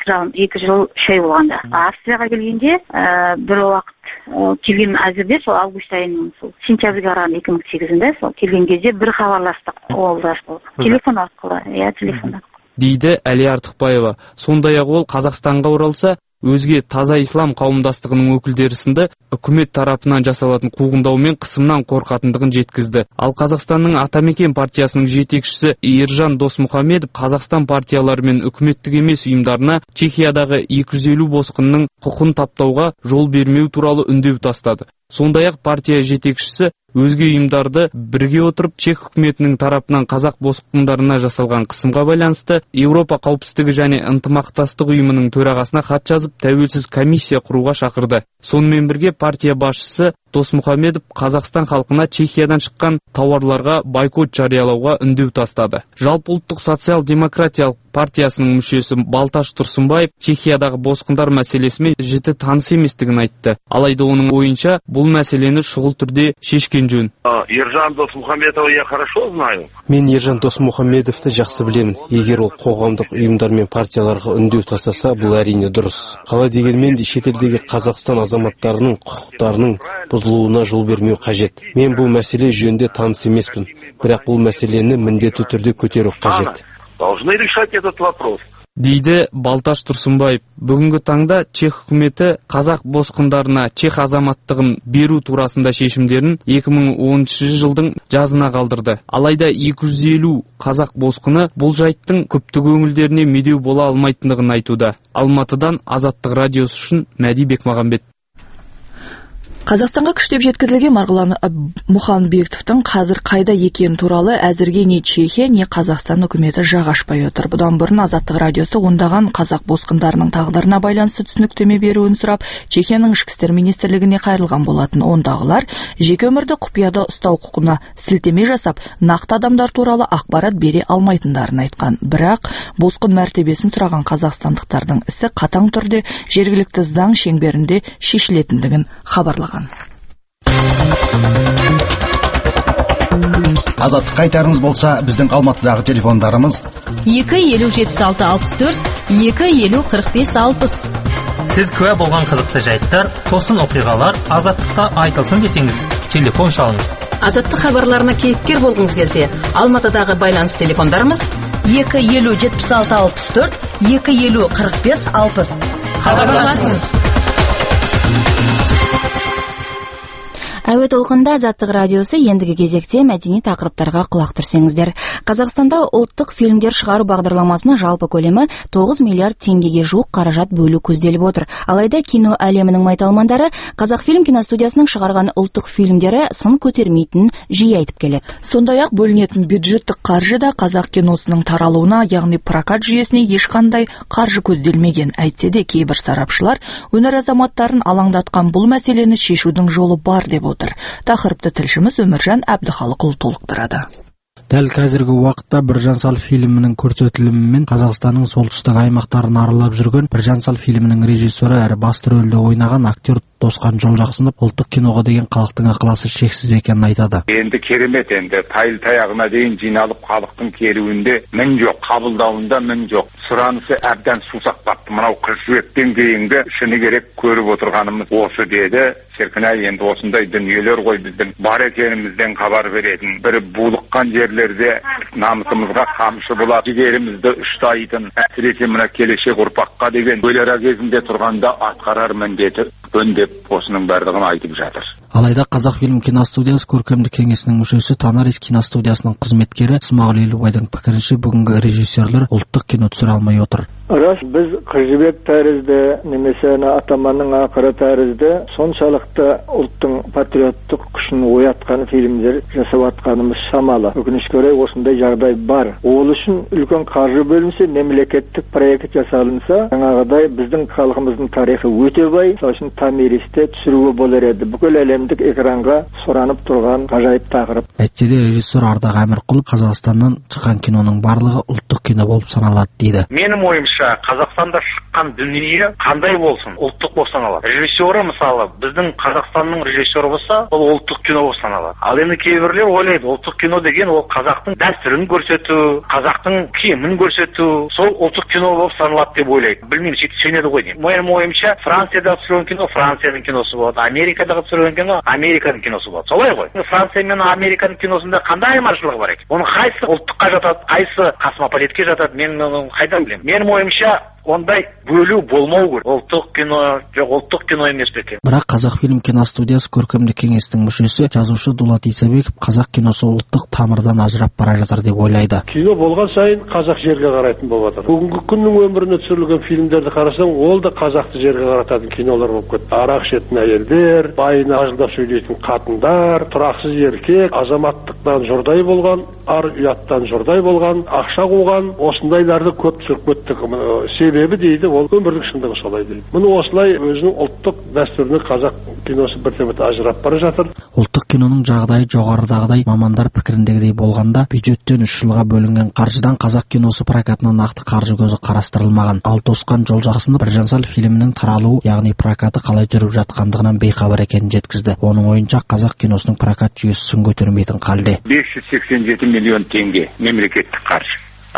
Екі жыл үш ай болғанда. Австрияға келгенде бір уақыт келген әзірде, сол август айының сол сентябрьге қараған екі мың сегізінде сол келген кезде бір хабарластық. Ол да сол телефон арқылы, иә, телефон арқылы. Дейді Әлия Артықбаева. Сондай-ақ ол Қазақстанға оралса, өзге таза ислам қауымдастығының өкілдері сынды үкімет тарапынан жасалатын қуғындау мен қысымнан қорқатындығын жеткізді. Ал Қазақстанның Атамекен партиясының жетекшісі Ержан Досмұхамедов Қазақстан партиялары мен үкіметтік емес ұйымдарына Чехиядағы екі жүз елу босқынның құқын таптауға жол бермеу туралы үндеу тастады. Сондай-ақ партия жетекшісі өзге ұйымдарды бірге отырып Чех үкіметінің тарапынан қазақ босқындарына жасалған қысымға байланысты Еуропа қауіпсіздігі және ынтымақтастық ұйымының төрағасына хат жазып, тәуелсіз комиссия құруға шақырды. Сонымен бірге партия басшысы Досмұхамедов Қазақстан халқына Чехиядан шыққан тауарларға бойкот жариялауға үндеу тастады. Жалпы ұлттық социал-демократиялық партиясының мүшесі Балташ Тұрсынбаев Чехиядағы босқындар мәселесімен жіті таныс еместігін айтты. Алайда оның ойынша бұл мәселені шұғыл түрде шешкен жөн. Ержан Досмұхамедова я хорошо знаю. Мен Ержан Досмұхамедовты жақсы білемін. Егер ол қоғамдық ұйымдар мен партияларға үндеу тастаса, бұл әрине дұрыс. Қалай дегенмен де шетелдегі Қазақстан азаматтарының құқықтарының бұзылуына жол бермеу қажет. Мен бұл мәселе жөнінде таныс емеспін, бірақ бұл мәселені міндетті түрде көтеру қажет. Должны решать этот вопрос. Дейді Балташ Тұрсынбаев. Бүгінгі таңда Чех үкіметі қазақ босқындарына чех азаматтығын беру турасында шешімдерін екі мың оныншы жылдың жазына қалдырды. Алайда екі жүз елу қазақ босқыны бұл жайттың көптің көңілдеріне медеу бола алмайтындығын айтуда. Алматыдан Азаттық радиосы үшін Мәди Бекмағамбет. Қазақстанға күштеп жеткізілген Марғұлан Мұханбетовтың қазір қайда екені туралы әзірге не Чехия, не Қазақстан үкіметі жақ ашпай отыр. Бұдан бұрын Азаттық радиосы ондаған қазақ босқындарының тағдырына байланысты түсініктеме беруін сұрап, Чехияның ішкі істер министрлігіне қайрылған болатын. Ондағылар жеке өмірді құпияда ұстау құқына сілтеме жасап, нақты адамдар туралы ақпарат бере алмайтындарын айтқан. Бірақ босқын мәртебесін сұраған қазақстандықтардың ісі қатаң түрде жергілікті заң шеңберінде шешілетіндігін хабарлаған. Азаттық қайтарыңыз болса, біздің Алматыдағы телефондарымыз екі елу жетпіс алты алпыс төрт, екі елу қырық бес алпыс. Сіз куә болған қызықты жайттар, тосын оқиғалар Азаттықта айтылсын десеңіз, телефон шалыңыз. Азаттық хабарларына кейіпкер болғыңыз келсе, Алматыдағы байланыс телефондарымыз екі елу жетпіс алты алпыс төрт, екі елу қырық бес алпыс. Хабарласыңыз. Әуе толқында Азаттық радиосы, ендігі кезекте мәдени тақырыптарға құлақ түрсеңіздер. Қазақстанда ұлттық фильмдер шығару бағдарламасына жалпы көлемі тоғыз миллиард теңгеге жуық қаражат бөлу көзделіп отыр. Алайда кино әлемінің майталмандары Қазақфильм киностудиясының шығарған ұлттық фильмдері сын көтермейтінін жиі айтып келеді. Сондай-ақ бөлінетін бюджеттік қаржы да қазақ киносының таралуына, яғни прокат жүйесіне ешқандай қаржы көзделмеген. Әйтсе де кейбір сарапшылар өнер азаматтарын алаңдатқан бұл мәселені шешудің жолы бар деп отыр. Тақырыпты тілшіміз Өміржан Әбдіхалықұлы толықтырады. Дәл қазіргі уақытта Біржан Сал фильмінің көрсетілімімен Қазақстанның солтүстік аймақтарын аралап жүрген Біржан Сал фильмінің режиссері әрі басты рөлде ойнаған актер Досқан Жолжақсынов ұлттық киноға деген халықтың ықыласы шексіз екенін айтады. Енді керемет, енді тайыл таяғына дейін жиналып халықтың келуінде мін жоқ, қабылдауында мін жоқ. Сұранысы әбден сусап бапты. Мынау қыршуектен кейінгі шыны керек көріп отырғанымыз осы деді. Шіркін-ай, енді осындай дүниелер ғой біздің бар екенімізден хабар беретін. Бірі булыққан жерлерде намысымызға қамшы болады, жігерімізді ұштайтын, әсіресе мына келешек ұрпаққа деген өлер кезінде тұрғанда атқарар міндеті өндеп осының барлығын айтып жатыр. Алайда Қазақфильм киностудиясы көркемдік кеңесінің мүшесі Танарис киностудиясының қызметкері Смағұл Елубайдың пікірінше бүгінгі режиссерлер ұлттық кино түсіре алмай отыр. Рас, біз Қыржыбек тәрізді, немесе Атаманның ақыры тәрізді соншалықты ұлттың патриоттық күшін оятқан фильмдер жасап атқанымыз шамалы. Өкінішке орай осындай жағдай бар. Ол үшін үлкен қаржы бөлінсе, мемлекеттік проект жасалынса, жаңағыдай біздің халқымыздың тарихы өте бай, сосын Тамиристе түсіруге болар еді. Бүкіл әлемдік экранға сұранып тұрған ғажайып тақырып. Әйтсе де режиссер Ардақ Әмірқұлов Қазақстаннан шыққан киноның барлығы ұлттық кино болып саналады дейді. Менің ойымша, Қазақстанда шыққан дүние қандай болсын, ұлттық болып саналады. Режиссері мысалы, біздің Қазақстанның режиссері болса, ол ұлттық кино болып саналады. Ал енді кейбіреулер ойлайды, ұлттық кино деген ол қазақтың дәстүрін көрсету, қазақтың киімін көрсету, сол ұлттық кино болып саналады деп ойлайды. Білмеймін, сөйтіп сенеді ғой деймін. Менің ойымша, Францияда түсірген кино Францияның киносы болады, Америкадағы түсірген кино Американың киносы болады. Солай ғой. Франция мен Американың киносында қандай айырмашылығы бар екен? Оның қайсысы ұлттыққа жатады, қайсысы космополитке жатады, мен оны қайдан білемін? Менің ойымша ондай бөлу болмау керек. Ұлттық кино, жоқ ұлттық кино емес пе екен. Бірақ Қазақфильм киностудиясы көркемдік кеңестің мүшесі, жазушы Дулат Исабеков қазақ киносы ұлттық тамырдан ажырап бара жатыр деп ойлайды. Кино болған сайын қазақ жерге қарайтын болып жатыр. Бүгінгі күннің өміріне түсірілген фильмдерді қарасаң, ол да қазақты жерге қарататын кинолар болып кетті. Арақ ішетін әйелдер, байына ажылдап сөйлейтін қатындар, тұрақсыз еркек, азаматтықтан жұрдай болған, ар ұяттан жұрдай болған, ақша қуған, осындайларды көп түсіріп кеттік. Себебі дейді, ол өмірлік шындығы солай дейді. Мұны осылай өзінің ұлттық дәстүріне қазақ киносы бірте-бірте ажырап бара жатыр. Ұлттық киноның жағдайы жоғарыдағыдай мамандар пікіріндегідей болғанда, бюджеттен үш жылға бөлінген қаржыдан қазақ киносы прокатына нақты қаржы көзі қарастырылмаған. Ал Тосқан Жолжақсыны Біржан Сал фильмінің таралуы, яғни прокаты қалай жүріп жатқандығынан бейхабар екенін жеткізді. Оның ойынша қазақ киносының прокат жүйесі сын көтермейтін халде. бес жүз сексен жеті миллион теңге мемлекеттік қаржы.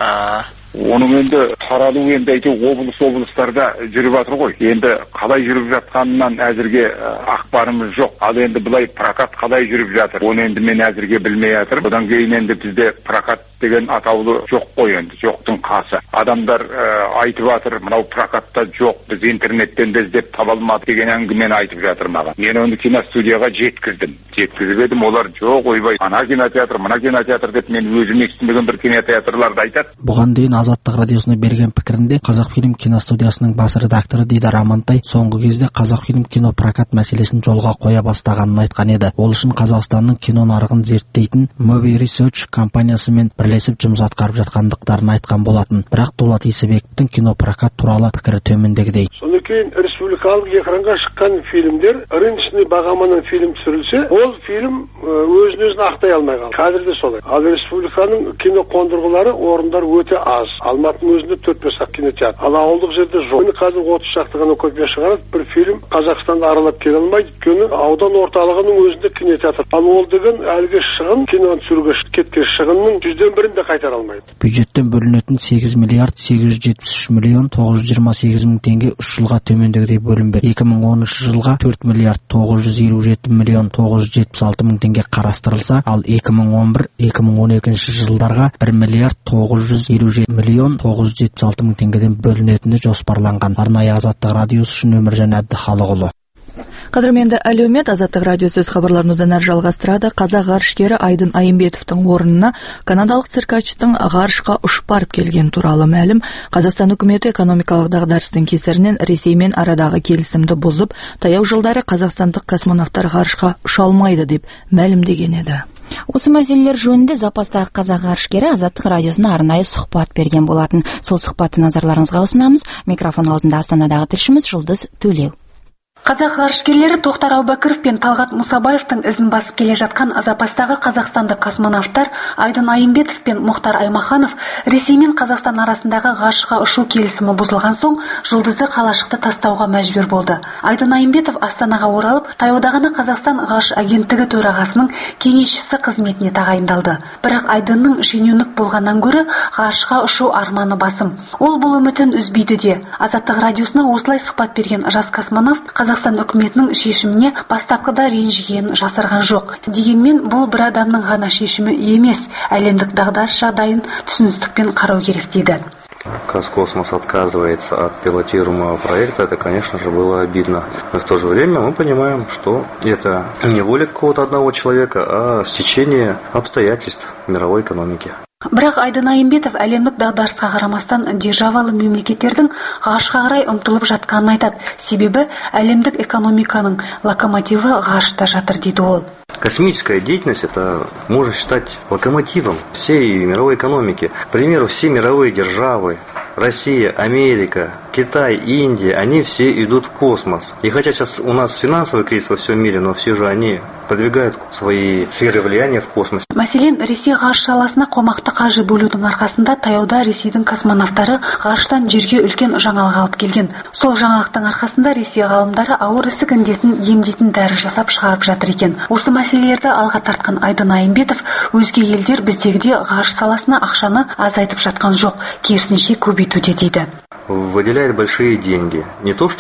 Оның енді таралу енді әйтеу облыс облыстарда жүріп жатыр ғой. Енді қалай жүріп жатқанынан әзірге ақпарымыз жоқ. Ал енді былай прокат қалай жүріп жатыр, оны енді мен әзірге білмей жатыр. Бұдан кейін енді бізде прокат деген атаулы жоқ қой енді, жоқтың қасы. Адамдар айтып жатыр, мынау прокатта жоқ, біз интернеттен де іздеп таба алмадық деген әңгімені айтып жатыр маған. Мен оны киностудияға жеткіздім. Жеткізіп едім, олар жоқ, ойбай, ана кинотеатр, мына кинотеатр деп мен өзім естімеген бір кинотеатрларды айтады. Бұған дейін Азаттық радиосына берген пікірінде Қазақфильм киностудиясының бас редакторы Дидар Амантай соңғы кезде Қазақфильм кино прокат мәселесін жолға қоя бастағанын айтқан еді. Ол үшін Қазақстанның кино нарығын зерттейтін Movie Research компаниясымен бірлесіп жұмыс атқарып жатқандықтарын айтқан болатын. Бірақ Дулат Исабековтің кино прокат туралы пікірі төмендегідей. Содан кейін республикалық экранға шыққан фильмдер рыночный бағамынан фильм түсірілсе, ол фильм өзін-өзін ақтай алмай қалды. Қазір де солай. Ал республиканың кино қондырғылары орындар өте аз. Алматының өзінде төрт бес ақ кинотеатр. Ал ауылдық жерде жоқ. Міне қазір отыз шақты ғана копия шығарады. Бір фильм Қазақстанды аралап келе алмайды. Өйткені аудан орталығының өзінде кинотеатр. Ал ол деген әлгі шығын, киноны түсіруге кеткен шығынның жүзден бірін де қайтара алмайды. Бюджеттен бөлінетін сегіз миллиард сегіз жүз жетпіс үш миллион тоғыз жүз жиырма сегіз мың теңге үш жылға төмендегідей бөлінбек. екі мың оныншы жылға төрт миллиард тоғыз жүз елу жеті миллион тоғыз жүз жетпіс алты мың теңге қарастырылса, ал екі мың он бір екі мың он екінші жылдарға бір миллиард тоғыз жүз елу жеті миллион тоғыз жүз жетпіс алты мың теңгеден бөлінетіні жоспарланған. Арнайы Азаттық радиосы үшін Өміржан Әбдіхалықұлы. Қадірменді әлеумет, Азаттық радиосы өз хабарларын одан әрі жалғастырады. Қазақ ғарышкері Айдын Айымбетовтың орнына канадалық циркачтың ғарышқа ұшып барып келген туралы мәлім. Қазақстан үкіметі экономикалық дағдарыстың кесірінен Ресеймен арадағы келісімді бұзып, таяу жылдары қазақстандық космонавтар ғарышқа ұша алмайды деп мәлімдеген еді. Осы мәселелер жөнінде запастағы қазақ ғарышкері Азаттық радиосына арнайы сұхбат берген болатын. Сол сұхбатты назарларыңызға ұсынамыз. Микрофон алдында Астанадағы тілшіміз Жұлдыз Төлеу. Қазақ ғарышкерлері Тоқтар Әубәкіров пен Талғат Мұсабаевтың ізін басып келе жатқан запастағы қазақстандық космонавттар Айдын Айымбетов пен Мұхтар Аймаханов Ресей мен Қазақстан арасындағы ғарышқа ұшу келісімі бұзылған соң жұлдызды қалашықты тастауға мәжбүр болды. Айдын Айымбетов Астанаға оралып, таяуда ғана Қазақстан ғарыш агенттігі төрағасының кеңесшісі қызметіне тағайындалды. Бірақ Айдынның шенеунік болғаннан гөрі ғарышқа ұшу арманы басым. Ол бұл үмітін үзбейді де. Азаттық радиосына осылай сұхбат берген жас космонавт Қазақстан үкіметінің шешіміне бастапқыда ренжігенін жасырған жоқ. Дегенмен бұл бір адамның ғана шешімі емес, әлемдік дағдарыс жағдайын түсіністікпен қарау керек дейді. Роскосмос отказывается от пилотируемого проекта, это, конечно же, было обидно. Но в то же время мы понимаем, что это не воля какого-то одного человека, а стечение обстоятельств мировой экономики. Бірақ Айдын Айымбетов әлемдік дағдарысқа қарамастан державалы мемлекеттердің ғарышқа қарай ұмтылып жатқанын айтады. Себебі әлемдік экономиканың локомотиві ғарышта жатыр дейді ол. Космическая деятельность это можно считать локомотивом всей мировой экономики. К примеру, все мировые державы, Россия, Америка, Китай, Индия, они все идут в космос. И хотя сейчас у нас финансовый кризис во всем мире, но все же они продвигают свои сферы влияния в космосе. Мәселен, Ресей ғарыш саласына қомақты қаржы бөлудің арқасында таяуда Ресейдің космонавтары ғарыштан жерге үлкен жаңалық алып келген. Сол жаңалықтың арқасында Ресей ғалымдары ауыр ісік індетін емдейтін дәрі жасап шығарып жатыр екен. Осы мәселелерді алға тартқан Айдын Айымбетов, өзге елдер біздегіде ғарыш саласына ақшаны азайтып жатқан жоқ, керісінше көбейтуде дейді. Выделяет большие деньги. Не то, что на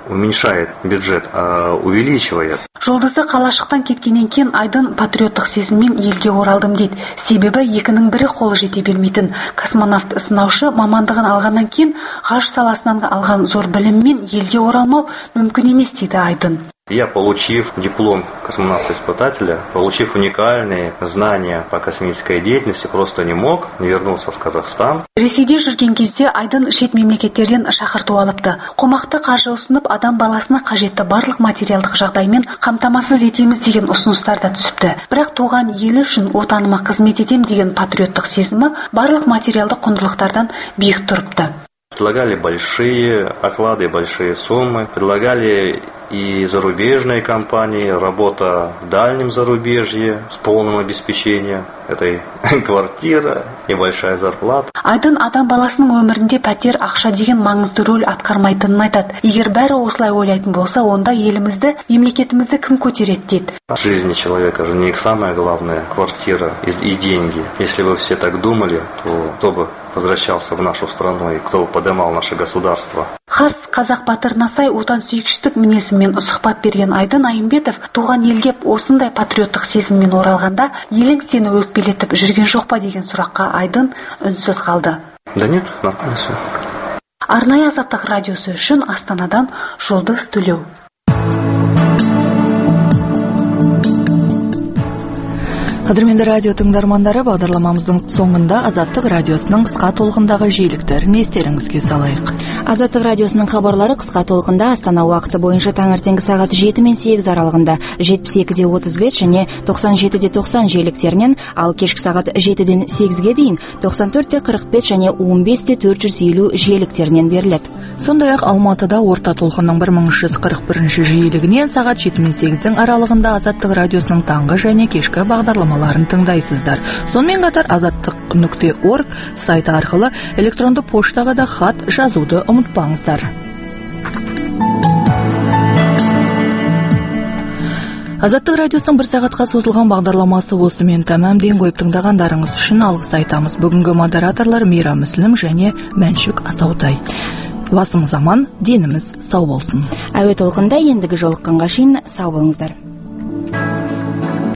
уменьшает бюджет, а увеличивает. Жұлдызды қалашықтан кеткеннен кейін Айдын патриоттық сезіммен елге оралдым дейді. Себебі екінің бірі қолы жете бермейтін. Космонавт сынаушы мамандығын алғаннан кейін ғарыш саласынан алған зор біліммен елге оралмау мүмкін емес дейді Айдын. Я, получив диплом космонавта-испытателя, получив уникальные знания по космической деятельности, просто не мог вернуться в Казахстан. Ресейде жүрген кезде Айдын шет мемлекеттерден шақырту алыпты. Қомақты қаржы ұсынып, адам баласына қажетті барлық материалдық жағдаймен қамтамасыз етеміз деген ұсыныстар да түсіпті. Бірақ туған елі үшін отаныма қызмет етем деген патриоттық сезімі барлық материалдық құндылықтардан биік тұрыпты. Предлагали большие оклады, большие суммы, предлагали и зарубежные компании, работа в дальнем зарубежье с полным обеспечением, этой квартира, небольшая зарплата. Айдын адам баласының өмірінде пәтер, ақша деген маңызды рөл атқармайтынын айтады. Егер бәрі осылай ойлайтын болса, онда елімізді, мемлекетімізді кім көтереді дейді. В жизни человека же не самое главное квартира и деньги. Если бы все так думали, то кто бы возвращался в нашу страну и кто бы поднимал наше государство. Хас қазақ батырына сай отансүйгіштік мінезімен сұхбат берген Айдын Айымбетов туған елге осындай патриоттық сезіммен оралғанда елің сені өкпелетіп жүрген жоқ па деген сұраққа Айдын үнсіз қалды. Да нет, нормально все. Арнайы Азаттық радиосы үшін Астанадан Жұлдыз Төлеу. Қадірменді радио тыңдармандары, бағдарламамыздың соңында Азаттық радиосының қысқа толқындағы жиіліктерін естеріңізге салайық. Азаттық радиосының хабарлары қысқа толқында Астана уақыты бойынша таңертеңгі сағат жеті мен сегіз аралығында жетпіс екі де отыз бес және тоқсан жеті де тоқсан жиіліктерінен, ал кешкі сағат жетіден сегізге дейін тоқсан төрт те қырық бес және он бес те төрт жүз елу жиіліктерінен беріледі. Сондай-ақ Алматыда орта толқынның бір мың үш жүз қырық бірінші жиілігінен сағат жеті мен сегіздің аралығында Азаттық радиосының таңғы және кешкі бағдарламаларын тыңдайсыздар. Сонымен қатар азаттық нүкте орг сайты арқылы электронды поштаға да хат жазуды ұмытпаңыздар. Азаттық радиосының бір сағатқа созылған бағдарламасы осымен тәмамден қойып тыңдағандарыңыз үшін алғыс айтамыз. Бүгінгі модераторлар Мира Мүслім және Мәншүк Асаутай. Басымыз аман, деніміз сау болсын. Әуе толқында ендігі жолыққанға шейін сау болыңыздар.